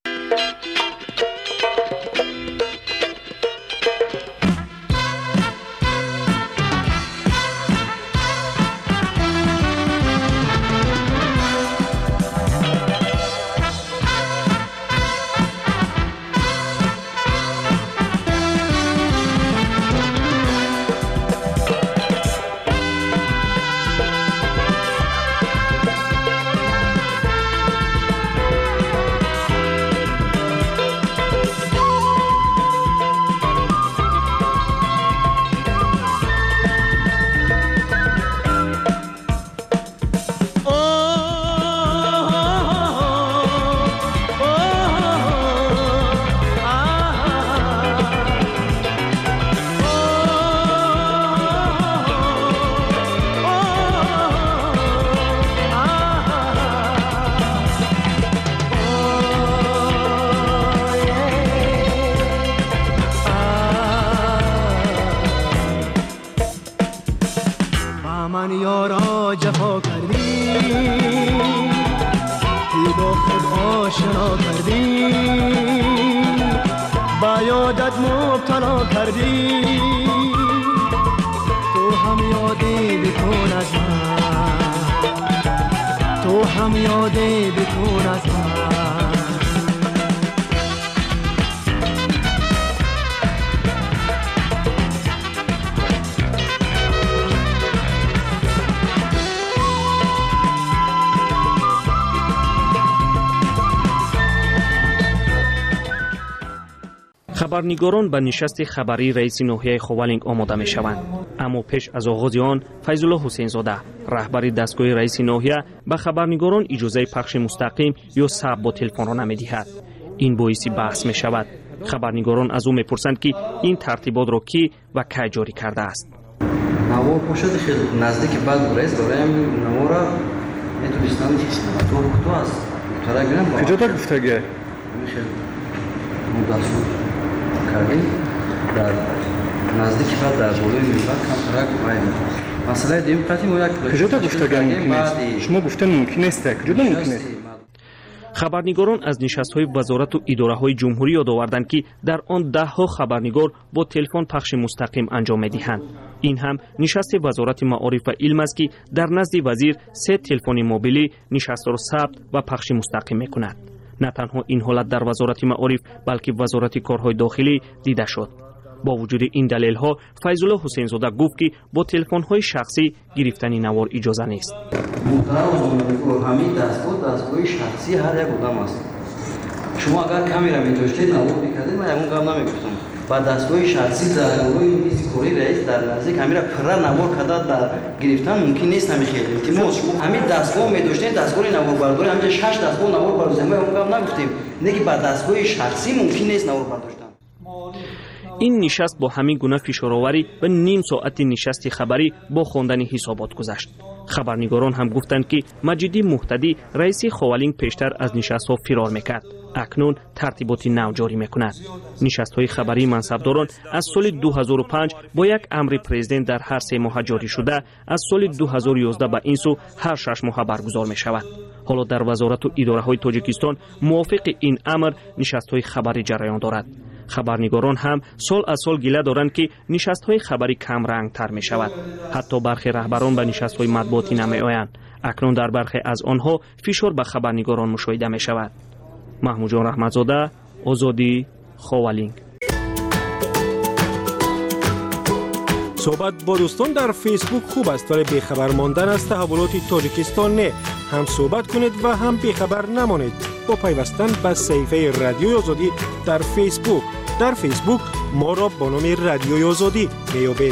Speaker 13: خبرنگاران به نشست خبری رئیس ناحیه خوالینگ آماده می شوند. اما پیش از آغاز آن فیض‌الله حسین زاده رهبر دستگاه رئیس ناحیه به خبرنگاران اجازه پخش مستقیم یا ثبت با تلفن را نمی دهد. این باعث بحث می شود. خبرنگاران از او می پرسند که این ترتیبات را کی و کی جاری کرده است.
Speaker 3: نوار پوشد خیلی نزدیک بعد رئیس برایم نوارا میتونستم تو است.
Speaker 9: کجا تا گفتگی؟
Speaker 3: مدرسون کردیم در نزدیک بعد در بالای منبر کم ترک باید مسئله دیم قطعی ما یک
Speaker 9: کجا تا گفتگی ممکن است؟ شما گفتن ممکن است کجا ممکن است؟
Speaker 13: خبرنگاران از نشست‌های وزارت و اداره‌های جمهوری یاد آوردند که در آن ده‌ها خبرنگار با تلفن پخش مستقیم انجام می‌دهند. این هم نشست وزارت معارف و علم است که در نزد وزیر 3 تلفن موبیلی نشست را ثبت و پخش مستقیم می‌کند. نه تنها این حالت در وزارت معارف بلکه وزارت کارهای داخلی دیده شد. با وجود این دلیل ها فیض‌الله حسین زاده گفت که با تلفن های شخصی گرفتن نوار اجازه نیست.
Speaker 3: همین دستگاه شخصی هر یک آدم است. شما اگر کامیرا می‌داشتید نوار می‌کردید من اون کار نمی‌گفتم. ба дастгоҳи шахсӣ заргарҳои мизи кори раис дар наздик ҳамира пурра навор карда дар гирифтан мумкин нест. ҳами хеле илтимос ҳами дастгоҳ медоштем, дастгоҳи наворбардорӣ ҳамҷа 6 дастгоҳ навор бардоштем. мо гап нагуфтем, неки ба дастгоҳи шахсӣ мумкин нест навор бардоштан.
Speaker 13: ин нишаст бо ҳамин гуна фишороварӣ ва ним соати нишасти хабарӣ бо хондани ҳисобот гузашт. хабарнигорон ҳам гуфтанд ки Маҷидӣ Муҳтадӣ раиси Ховалинг пештар аз нишастҳо фирор мекард. акнун тартиботи нав ҷорӣ мекунад. нишастҳои хабарии мансабдорон аз соли 2005 бо як амри президент дар ҳар 3 моҳа ҷорӣ шуда, аз соли 2011 ба ин су ҳар 6 моҳа баргузор мешавад. ҳоло дар вазорату идораҳои Тоҷикистон мувофиқи ин амр нишастҳои хабарӣ ҷараён дорад. хабарнигорон ҳам сол аз сол гила доранд ки нишастҳои хабарӣ камрангтар мешавад. ҳатто бархе раҳбарон ба нишастҳои матбуотӣ намеоянд. акнун дар бархе аз онҳо фишор ба хабарнигорон мушоҳида мешавад. маҳмудҷон раҳматзода, озодӣ, Ховалинг.
Speaker 17: صحبت با دوستان در فیسبوک خوب است ولی بیخبر ماندن از تحولات تاجیکستان نه. هم صحبت کنید و هم بیخبر نمانید با پیوستن به صفحه رادیوی آزادی در فیسبوک. در فیسبوک ما را با نام رادیوی آزادی میابید.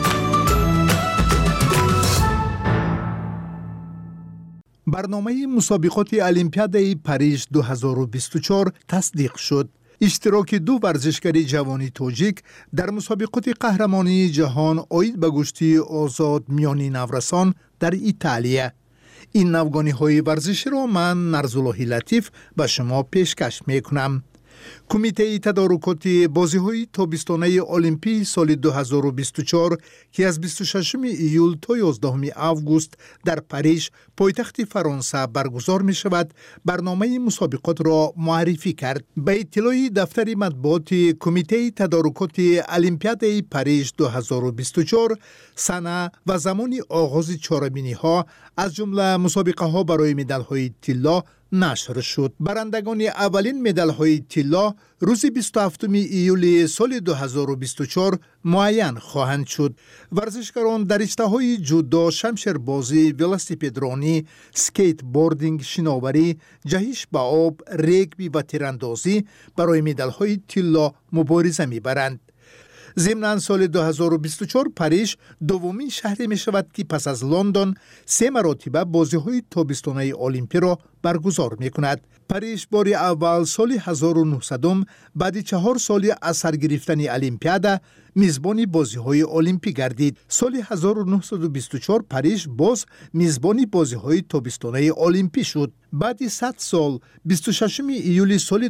Speaker 21: برنامه مسابقات المپیادای پاریژ 2024 تصدیق شد. اشتراک 2 ورزشکاری جوانی تاجیک در مسابقات قهرمانی جهان اید به گشتی آزاد میانی نورسان در ایتالیا. این نوگانی‌های ورزشی را من نرزالله لطیف به شما پیشکش میکنم. کمیته تدارکات بازی‌های تابستانه المپی سال 2024 که از 26 ایول تا 11 آگوست در پاریژ پایتخت فرانسه برگزار می شود برنامه مسابقات را معرفی کرد. به اطلاع دفتر مطبوعات کمیته تدارکات المپیاد پاریژ 2024 سنه و زمان آغاز چهارمینی‌ها از جمله مسابقه‌ها برای مدال‌های طلا نشر شد. برندگان اولین مدال‌های طلا روز 27 ایول سال 2024 معین خواهند شد. ورزشکاران در رشته‌های جودو، شمشیربازی، ولوسیپدرانی، اسکیت بوردینگ، شناوری، جهش به آب، رگبی و تیراندازی برای مدال‌های طلا مبارزه می‌برند. ضمناً سال 2024 پاریژ دومین شهری می شود که پس از لندن 3 مرتبه بازی‌های تابستانه المپی را برگزار می کند. پاریژ بار اول سال 1900 بعد 4 سال از سرگرفتن المپیاد میزبان بازی‌های المپی گردید. سال 1924 پاریژ باز میزبان بازی‌های تابستانه المپی شد. بعد 100 سال 26 ایول سال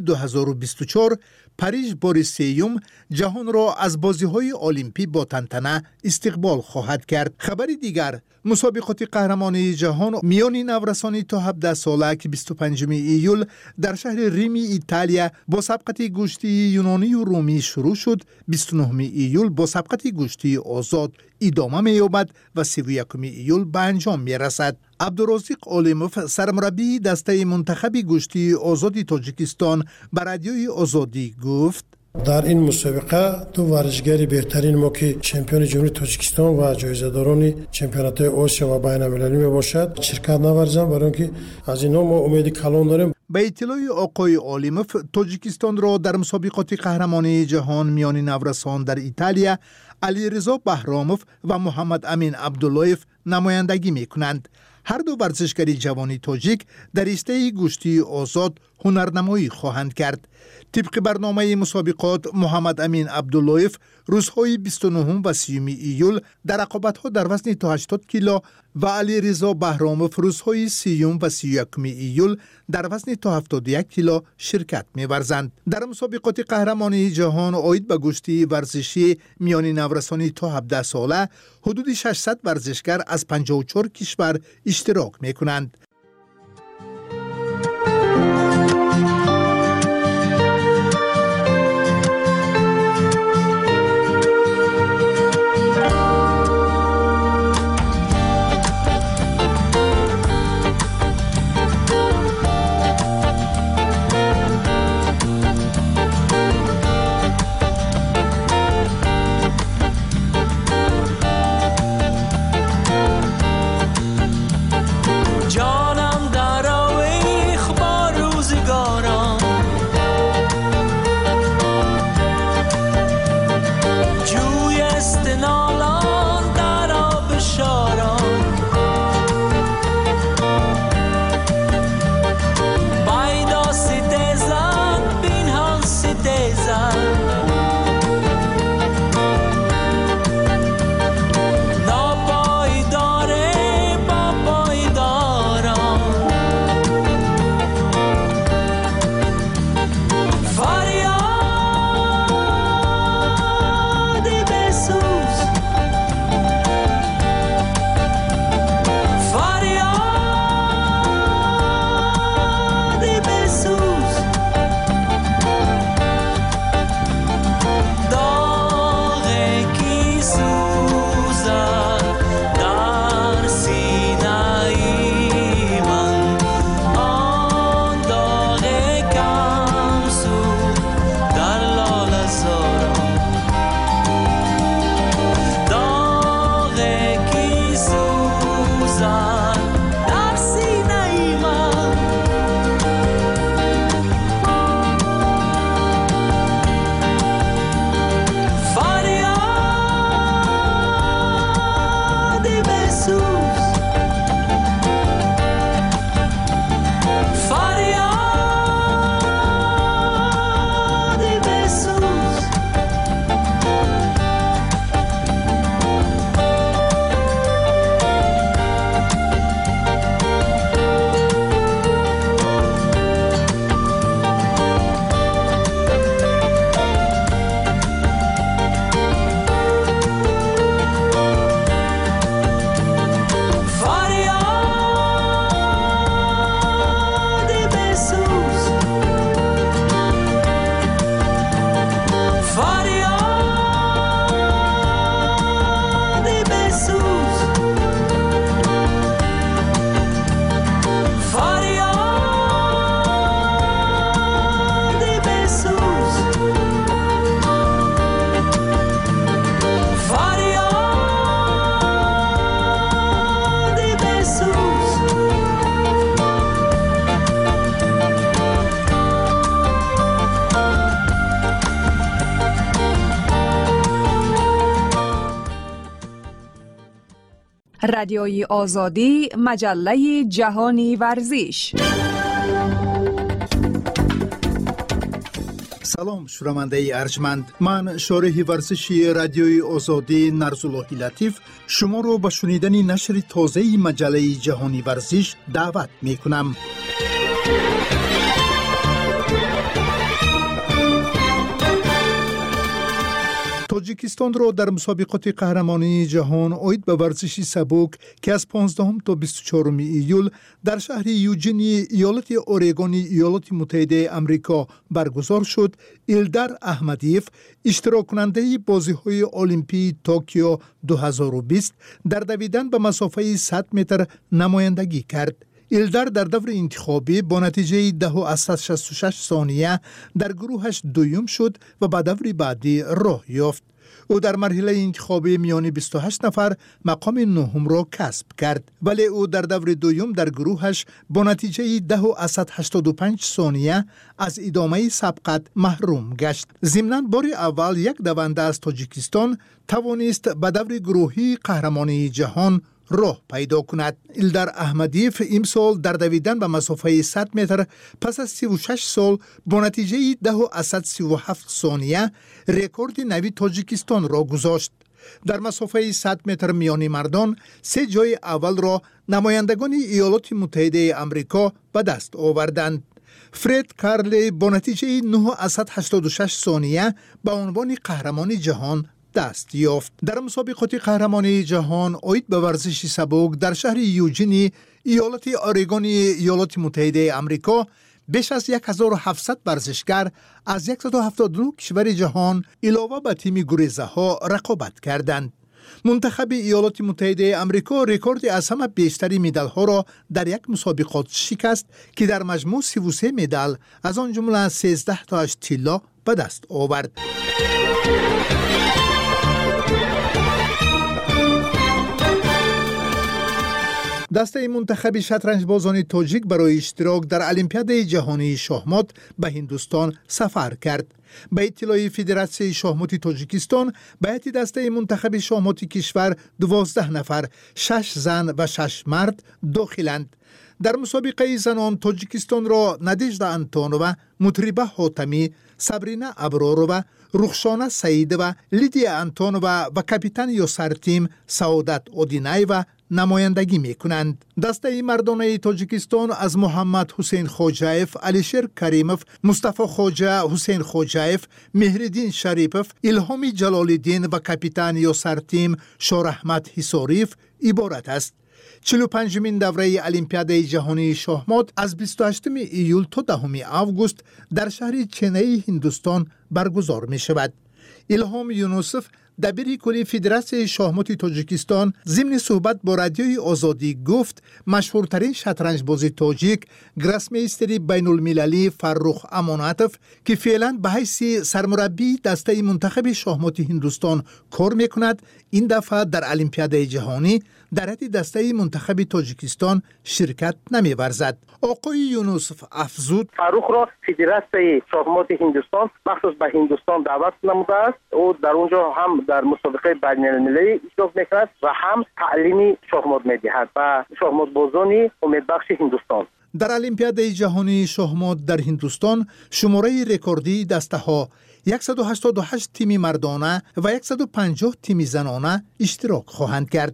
Speaker 21: 2024 پاریژ بار سوم جهان را از بازی‌های المپی با تنتنه استقبال خواهد کرد. خبری دیگر، مسابقات قهرمانی جهان میان نورسان تا 17 ساله که 25 ایول در شهر ریمی ایتالیا با سبقت گوشتی یونانی و رومی شروع شد. 29 ایول با سبقت گوشتی آزاد ادامه می‌یابد و 31 ایول به انجام می‌رسد. عبدالرزاق عالموف سرمربی دسته منتخب گوشتی آزادی تاجیکستان به رادیوی آزادی گفت:
Speaker 22: در این مسابقه دو ورزشکار بهترین ما که چمپیون جمهوری تاجیکستان و جایزه‌داران چمپیونات آسیا و بین‌المللی میباشد شرکت نورزم، برای اینکه از اینا ما امید کلان داریم.
Speaker 21: به اطلاع آقای عالموف، تاجیکستان را در مسابقات قهرمانی جهان میان نورسان در ایتالیا علیرضا بهراموف و محمد امین عبداللهیف نمایندگی میکنند. هر دو ورزشکار جوانی تاجیک در رشته گوشتی آزاد هنرنمایی خواهند کرد. طبق برنامه مسابقات، محمد امین عبداللهیف روزهای 29 و 30 ایول در رقابت‌ها در وزن تا 80 کیلو و علیرضا بهراموف روزهای 30 و 31 ایول در وزن تا 71 کیلو شرکت می‌ورزند. در مسابقات قهرمانی جهان اید به گوشتی ورزشی میان نورسانی تا 17 ساله حدود 600 ورزشکار از 54 کشور اشتراک می‌کنند.
Speaker 23: جان
Speaker 7: رادیوی آزادی، مجله جهانی ورزش.
Speaker 21: سلام شنونده ارجمند، من شارح ورزشی رادیوی آزادی نرزاللهی لطیف شما رو به شنیدن نشر تازه مجله جهانی ورزش دعوت می کنم. تاجیکستان را در مسابقات قهرمانی جهان عاید به ورزش سبک که از 15 تا 24 ایول در شهر یوجینی ایالت اورگون ایالات متحده آمریکا برگزار شد، ایلدار احمدیف اشتراک کننده بازی‌های المپی توکیو 2020 در دویدن به مسافه 100 متر نمایندگی کرد. ایلدار در دور انتخابی با نتیجه 10.66 ثانیه در گروهش دوم شد و به دور بعدی راه یافت. او در مرحله انتخابی میان 28 نفر مقام نهم را کسب کرد، ولی او در دور دوم در گروهش با نتیجه 10.85 ثانیه از ادامه سبقت محروم گشت. ضمناً بار اول یک دونده از تاجیکستان توانست به دور گروهی قهرمانی جهان راه پیدا کند. ایلدار احمدیف امسال در دویدن به مسافه 100 متر پس از 36 سال با نتیجه 10.37 ثانیه رکورد نوی تاجیکستان را گذاشت. در مسافه 100 متر میانی مردان 3 جای اول را نمایندگان ایالات متحده آمریکا به دست آوردند. فرد کارلی با نتیجه 9.86 ثانیه به عنوان قهرمان جهان دست یافت. در مسابقات قهرمانی جهان عاید به ورزش سبک در شهر یوجینی ایالت اورگون ایالات متحده آمریکا بیش از 1700 ورزشگر از 179 کشور جهان علاوه به تیم گریزه ها رقابت کردند. منتخب ایالات متحده آمریکا رکورد از همه بیشتری مدال ها را در یک مسابقات شکست که در مجموع 33 مدال از آن جمله 13 تاش طلا به دست آورد. دسته منتخب شطرنج بازان تاجیک برای اشتراک در المپیاد جهانی شاهمات به هندوستان سفر کرد. به اطلاع فدراسیون شاهمات تاجیکستان بیت دسته منتخب شاهمات کشور 12 نفر، 6 زن و 6 مرد داخلند. در مسابقه زنان تاجیکستان را ندیژده انتونووا، مطربه حاتمی، سابرینا ابرارova، رخشانه سعیدova، لیدیا انتونووا و کاپیتان یاسر تیم سعادت اودینایوا نمایندگی می کنند. دسته مردانه تاجیکستان از محمد حسین خوجایف، علیشیر کریموف، مصطفی خوجا، حسین خوجایف، مهردین شریپوف، الهامی جلال‌الدین و کاپیتان یاسر تیم شاراحمد حصاریف عبارت است. 45مین دوره المپیاد جهانی شاهمات از 28 ایول تا 10 آگوست در شهر چنئی هندوستان برگزار می شود. الهام یونوسف دبیر کلی فدراسیون شاهمات تاجیکستان ضمن صحبت با رادیوی آزادی گفت مشهورترین شطرنج باز تاجیک گراسمیستری بین المللی فرخ اماناتوف که فعلا به حیث سرمربی دسته منتخب شاهمات هندوستان کار میکند این دفعه در المپیاد جهانی در حد دسته منتخب تاجیکستان شرکت نمی‌ورزد. آقای یونوسف افزود
Speaker 8: فرخ را فدراسیون شاهمات هندوستان مخصوص به هندوستان دعوت نموده است. او در اونجا هم در مسابقه بین المللی اشتراک می‌کند و هم تعلیمی شاهمات می‌دهد و شاهمات بازانی امیدبخش هندوستان.
Speaker 21: در المپیاد جهانی شاهمات در هندوستان شماره رکوردی دسته ها 188 تیم مردانه و 150 تیم زنانه اشتراک خواهند کرد.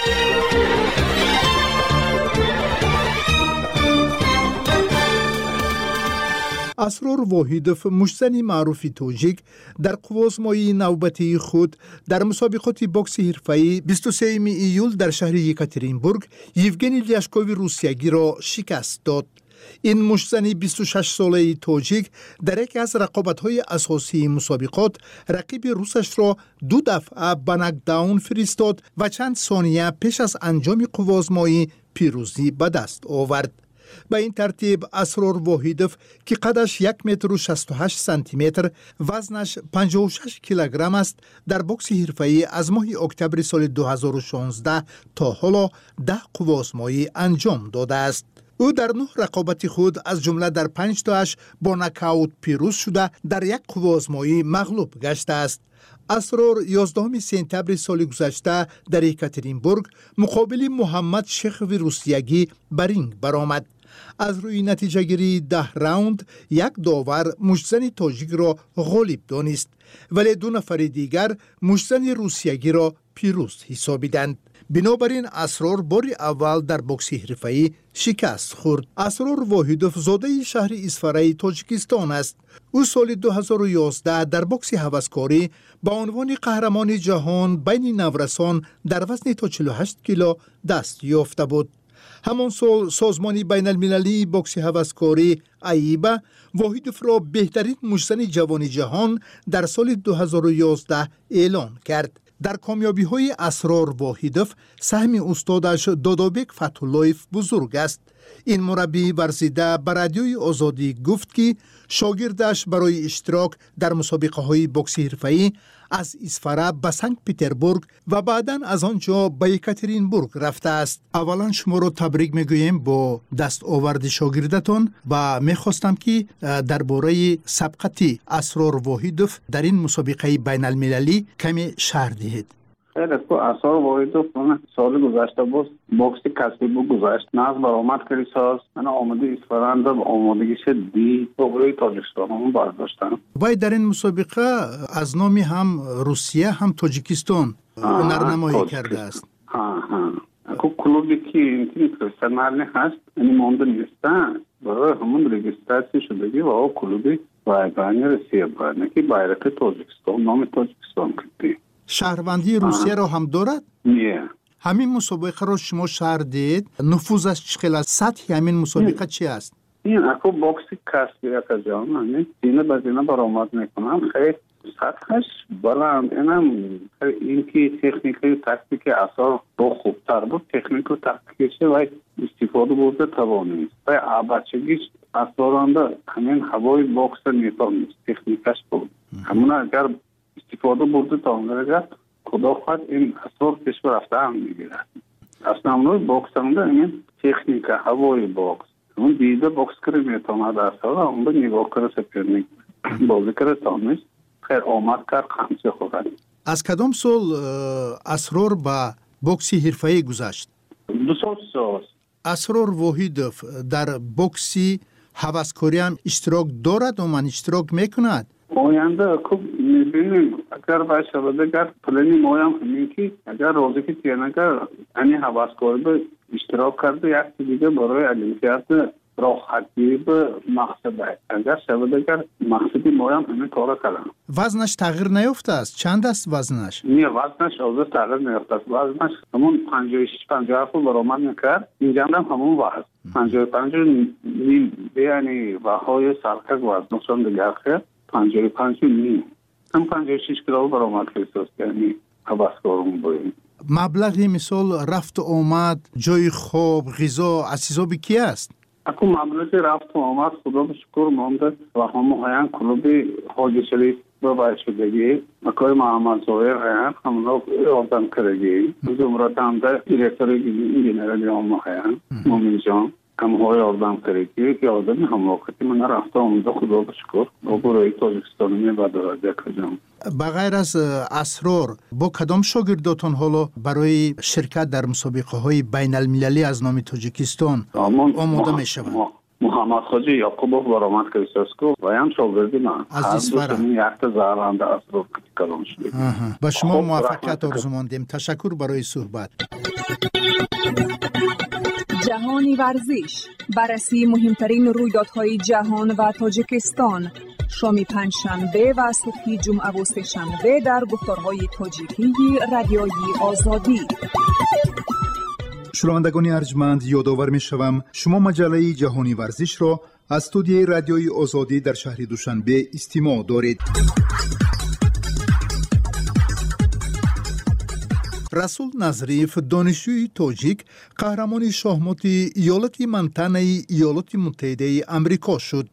Speaker 21: اسرار واحدوف مشتزن معروف تاجیک در قوازمایی نوبتی خود در مسابقات بوکس حرفه‌ای 23 ایول در شهر یکاترینبورگ یوگنی لیاشکووی روسیایی را شکست داد. این مشتزن 26 ساله تاجیک در یکی از رقابت‌های اساسی مسابقات رقیب روسش را 2 دفعه به ناکداون فرستاد و چند ثانیه پیش از انجام قوازمایی پیروزی به دست آورد. به این ترتیب اسرار واحدوف که قدش 1 متر و 68 سانتی متر وزنش 56 کیلوگرم است در بوکس حرفه‌ای از ماه اکتبر سال 2016 تا حالا 10 قوازمایی انجام داده است. او در 9 رقابت خود از جمله در 5 تاش با ناکاوت پیروز شده در 1 قوازمایی مغلوب گشته است. اسرار 11 سپتامبر سال گذشته در یکاترینبورگ مقابل محمد شخوی روسیگی بر رینگ برآمد. از روی نتیجه گیری 10 راوند یک داور مشتزن تاجیک را غالب دانست، ولی 2 نفر دیگر مشتزن روسیگی را پیروز حسابیدند. بنابراین اسرار بار اول در بوکس حرفه‌ای شکست خورد. اسرار واحدوف زاده شهر اصفهان تاجیکستان است. او سال 2011 در بوکس هوسکاری با عنوان قهرمان جهان بین نورسان در وزن تا 48 کیلو دست یافته بود. همان سال سازمان بین المللی بوکس هوسکاری ایبا واحدوف را بهترین مشتزن جوان جهان در سال 2011 اعلان کرد. در کامیابی های اسرار واحدوف سهم استادش دادابک فتح‌اللهیف بزرگ است. این مربی ورزیده به رادیوی آزادی گفت که شاگردش برای اشتراک در مسابقه های بوکس حرفه‌ای از اصفهان به سنت پتربورگ و بعداً از آنجا به یکاترینبورگ رفته است. اولا شما را تبریک میگویم با دستاورد شاگردتان و میخواستم که درباره سبقت اسرار واحدوف در این مسابقه بین المللی کمی شرح دهید.
Speaker 10: خیلی خوب. اسرار واحدوف سال گذشته بود بوکس کسبی بود گذشت ناز برآمد کردی ساز من آماده اصفهان و آمادگیش دی برای تاجیکستان هم برداشتم. وای
Speaker 21: در این مسابقه از نام هم روسیه هم تاجیکستان نرنمایی کرده است.
Speaker 10: اکو کلوبی که این پروفسیونال هست یعنی مونده نیستن برای همون رجیستراسی شدگی و او کلوبی رایگانی روسیه برنه که بایرق تاجیکستان نام تاجیکستان کردی.
Speaker 21: شهروندی روسیه را هم دارد؟
Speaker 10: نه.
Speaker 21: همین مسابقه را شما شرح دید. نفوذش چقدر سطح همین مسابقه چی است؟
Speaker 10: این اکو بوکسی کسبی که جان اینه بزینه برآمد میکنم خیلی سطحش بلند. این که تکنیک و تاکتیک اسرار با خوبتر بود. تکنیک و تاکتیکش و استفاده بوده توانست و بچگیش اسرارانده همین هوای بوکس نیتان تکنیکش بود. همون اگر استفاده بوده تا اونجا خدا خواهد این اسرار کشور رفته هم میگیرد. اصلا همونوی بوکس همونده این تکنیک هوای بوکس اون دیده بوکس کری میتواند اسرار اون به نگاه کره سپرنیک بازی کره تانست خیر آمد کرد خمسه خورد.
Speaker 21: از کدام سال اسرار با بوکسی حرفه‌ای گذشت؟
Speaker 10: 2 سال.
Speaker 21: اسرار واحدوف در بوکسی هوسکاری هم اشتراک دارد و من اشتراک میکند؟
Speaker 10: آینده خوب میبینیم اگر باید شود اگر پلنی مایم همین که اگر روزی که تینگر یعنی هوسکاری به اشتراک کرده یک دیگه برای المپیاد راحتی به مقصد است. اگر شود اگر مقصدی مایم همین کارا کردن.
Speaker 21: وزنش تغییر نیافته است؟ چند است وزنش؟
Speaker 10: نه وزنش از تغییر نیافته است. وزنش همون 56-57 برآمد میکرد. اینجا هم همون وزن 55 نیم یعنی وهای سرکک وزنشون دیگر کرد 55 نیم هم 56 کیلو برآمد کرد. یعنی هوسکارمون باید
Speaker 21: مبلغی مثال رفت و آمد جای خواب غذا اسیزابی کی است؟
Speaker 10: اکو مبلغی رفت و آمد خدا به شکر مانده و همه هایان کلوبی حاجی شریف باید شدگی مکای محمد زایر هایان همونو آدم کرگی زمرات هم در دیرکتوری جنرالی همه هایان مومن جان هم های آدم کرگی که آدمی هم وقتی من رفت و آمده خدا به شکر با برای تاجیکستانی می بدراجه کجام.
Speaker 21: بغیر از اسرار با کدام شاگرداتون حالا برای شرکت در مسابقه های بین المللی از نام تاجیکستان آماده می شوند؟
Speaker 10: محمد خاجی یعقوبوف برآمد کریستاسکو و هم شاگردی من
Speaker 21: از اصفهان
Speaker 10: یک زرنده اسرار کلان شده.
Speaker 21: با شما موفقیت آرزو ماندیم. تشکر برای صحبت.
Speaker 7: جهانی ورزش، بررسی مهمترین رویدادهای جهان و تاجیکستان، شام پنجشنبه و صبح جمعه و سه‌شنبه در گفتارهای تاجیکی رادیوی آزادی.
Speaker 21: شنوندگان ارجمند، یادآور می‌شوم شما مجله جهانی ورزش را از استودیوی رادیوی آزادی در شهر دوشنبه استماع دارید. رسول نظریف دانشجوی تاجیک قهرمان شاهمات ایالت منطقه ایالات متحده آمریکا شد.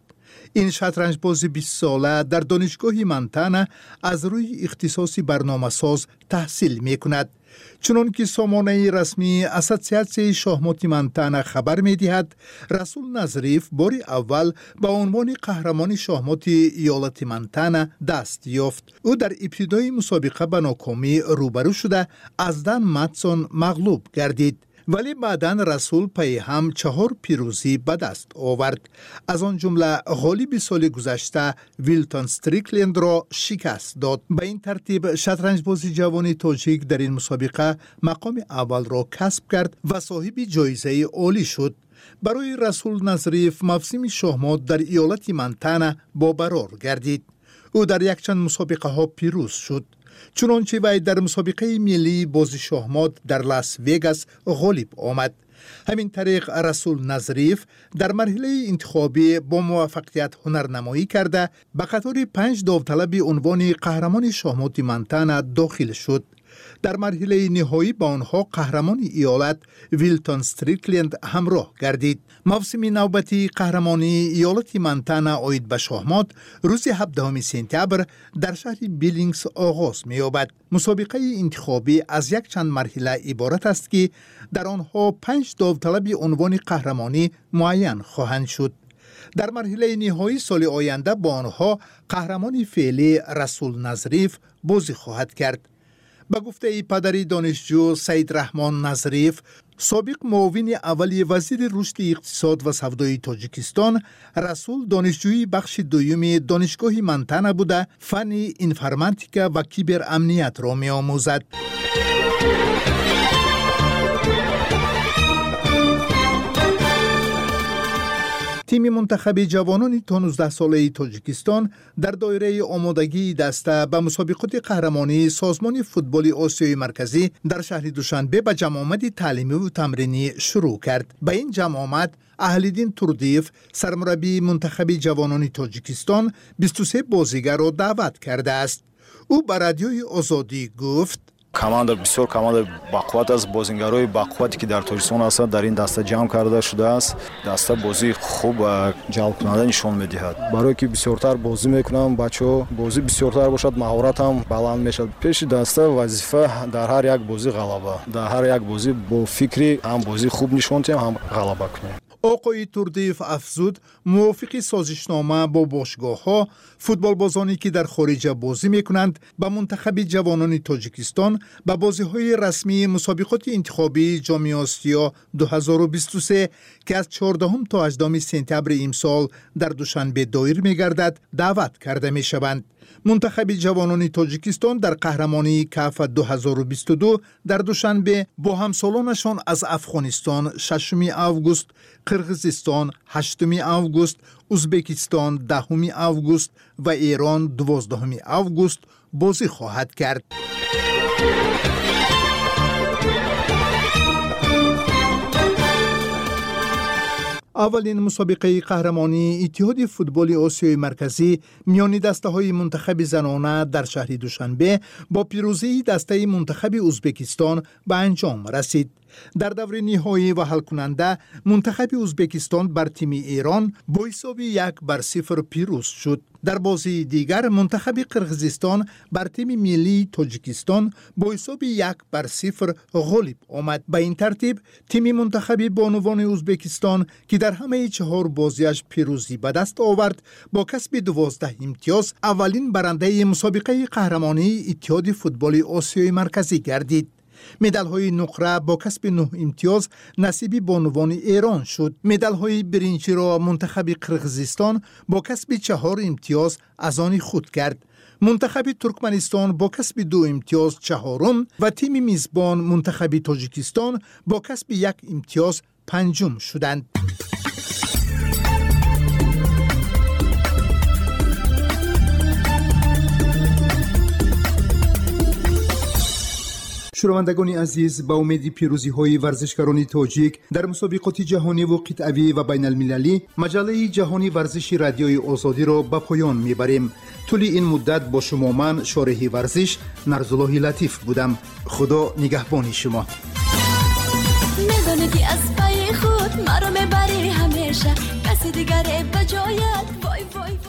Speaker 21: این شطرنج بازی 20 ساله در دانشگاه منتانا از روی اختصاص برنامه‌ساز تحصیل می‌کند. چنان که سامانه رسمی اسوسیاسیون شахمات منتانا خبر می‌دهد، رسول نظریف بار اول به عنوان قهرمان شахمات ایالت منتانا دست یافت. او در ابتدای مسابقه به ناکامی روبرو شده از دن ماتسون مغلوب گردید. ولی بعداً رسول پی هم 4 پیروزی به دست آورد. از آن جمله غالب سال گذشته ویلتون استریکلند را شکست داد. به این ترتیب شطرنج بازی جوان تاجیک در این مسابقه مقام اول را کسب کرد و صاحب جایزه عالی شد. برای رسول نظریف موسم شахمات در ایالت منتانا باقرار گردید. او در یک چند مسابقه ها پیروز شد. چنانچه وی در مسابقه ملی بازی شахمات در لاس وگاس غالب آمد. همین طریق رسول نظریف در مرحله انتخابی با موفقیت هنرنمایی کرده به قطار 5 داوطلب عنوان قهرمان شахمات منتانا داخل شد. در مرحله نهایی با آنها قهرمان ایالت ویلتون استریکلند همراه گردید. موسم نوبتی قهرمانی ایالت منتانا آید به شахمات روز 17 سپتامبر در شهر بیلینگز آغاز می‌یابد. مسابقه انتخابی از یک چند مرحله عبارت است که در آنها 5 داوطلب عنوان قهرمانی معین خواهند شد. در مرحله نهایی سال آینده با آنها قهرمان فعلی رسول نظریف بازی خواهد کرد. به گفته پدر دانشجو سید رحمان نظریف، سابق معاون اولی وزیر رشد اقتصاد و سودای تاجیکستان، رسول دانشجوی بخش دوم دانشگاه منتانا بوده فن اینفرماتیکا و کیبر امنیت را می آموزد. تیم منتخب جوانان تا 19 ساله تاجیکستان در دایره آمادگی دسته به مسابقات قهرمانی سازمان فوتبال آسیای مرکزی در شهر دوشنبه به جمع آمد تعلیمی و تمرینی شروع کرد. به این جمع آمد اهلیدین توردیف سرمربی منتخب جوانان تاجیکستان 23 بازیگر را دعوت کرده است. او به رادیوی آزادی گفت:
Speaker 1: команда бисёр команда бақувват аст, бозингарои бақуввате ки дар Тоҷикистон ҳастанд дар ин даста ҷамъ карда шудааст. Даста бозии хуб ва ҷалбкунанда нишон медиҳад. барое ки бисёртар бозӣ мекунанд бачаҳо, бозӣ бисёртар бошад, маҳорат ҳам баланд мешавад. пеши даста вазифа дар ҳар як бозӣ ғалаба. дар ҳар як бозӣ бо фикри ҳам бозӣ хуб нишон диҳем, ҳам ғалаба кунем.
Speaker 21: آقای توردیف افزود موافق سازشنامه با باشگاه ها فوتبالبازانی که در خارج بازی می کنند به منتخب جوانان تاجیکستان به بازی های رسمی مسابقات انتخابی جام آسیا 2023 که از 14 تا 18 سپتامبر امسال در دوشنبه دایر می گردد دعوت کرده می شوند. منتخب جوانان تاجیکستان در قهرمانی کاف 2022 در دوشنبه با همسالانشان از افغانستان 6 آگوست، قرغیزستان 8 آگوست، ازبکستان 10 آگوست و ایران 12 آگوست بازی خواهد کرد. اولین مسابقه قهرمانی اتحاد فوتبال آسیای مرکزی میان دسته‌های منتخب زنانه در شهر دوشنبه با پیروزی دسته منتخب ازبکستان به انجام رسید. در دور نهایی و حل کننده منتخب ازبکستان بر تیم ایران با حساب 1-0 پیروز شد. در بازی دیگر منتخب قرغیزستان بر تیم ملی تاجیکستان با حساب 1-0 غالب آمد. به این ترتیب تیم منتخب بانوان ازبکستان که در همه 4 بازیش پیروزی به دست آورد با کسب 12 امتیاز اولین برنده مسابقه قهرمانی اتحاد فوتبال آسیای مرکزی گردید. مدال های نقره با کسب 9 امتیاز نصیب بانوان ایران شد. مدال های برنجی را منتخب قرغیزستان با کسب 4 امتیاز از آن خود کرد. منتخب ترکمنستان با کسب 2 امتیاز چهارم و تیم میزبان منتخب تاجیکستان با کسب 1 امتیاز پنجم شدند. شنوندگان عزیز، با امید پیروزی های ورزشکاران تاجیک در مسابقات جهانی و قطعی و بین المللی مجله جهانی ورزش رادیوی آزادی را به پایان میبریم. طول این مدت با شما من شارح ورزش نرزالله لطیف بودم. خدا نگهبان شما.
Speaker 14: میدونی که از پای خود مرا میبری همیشه. کسی دیگر بجایت وای وای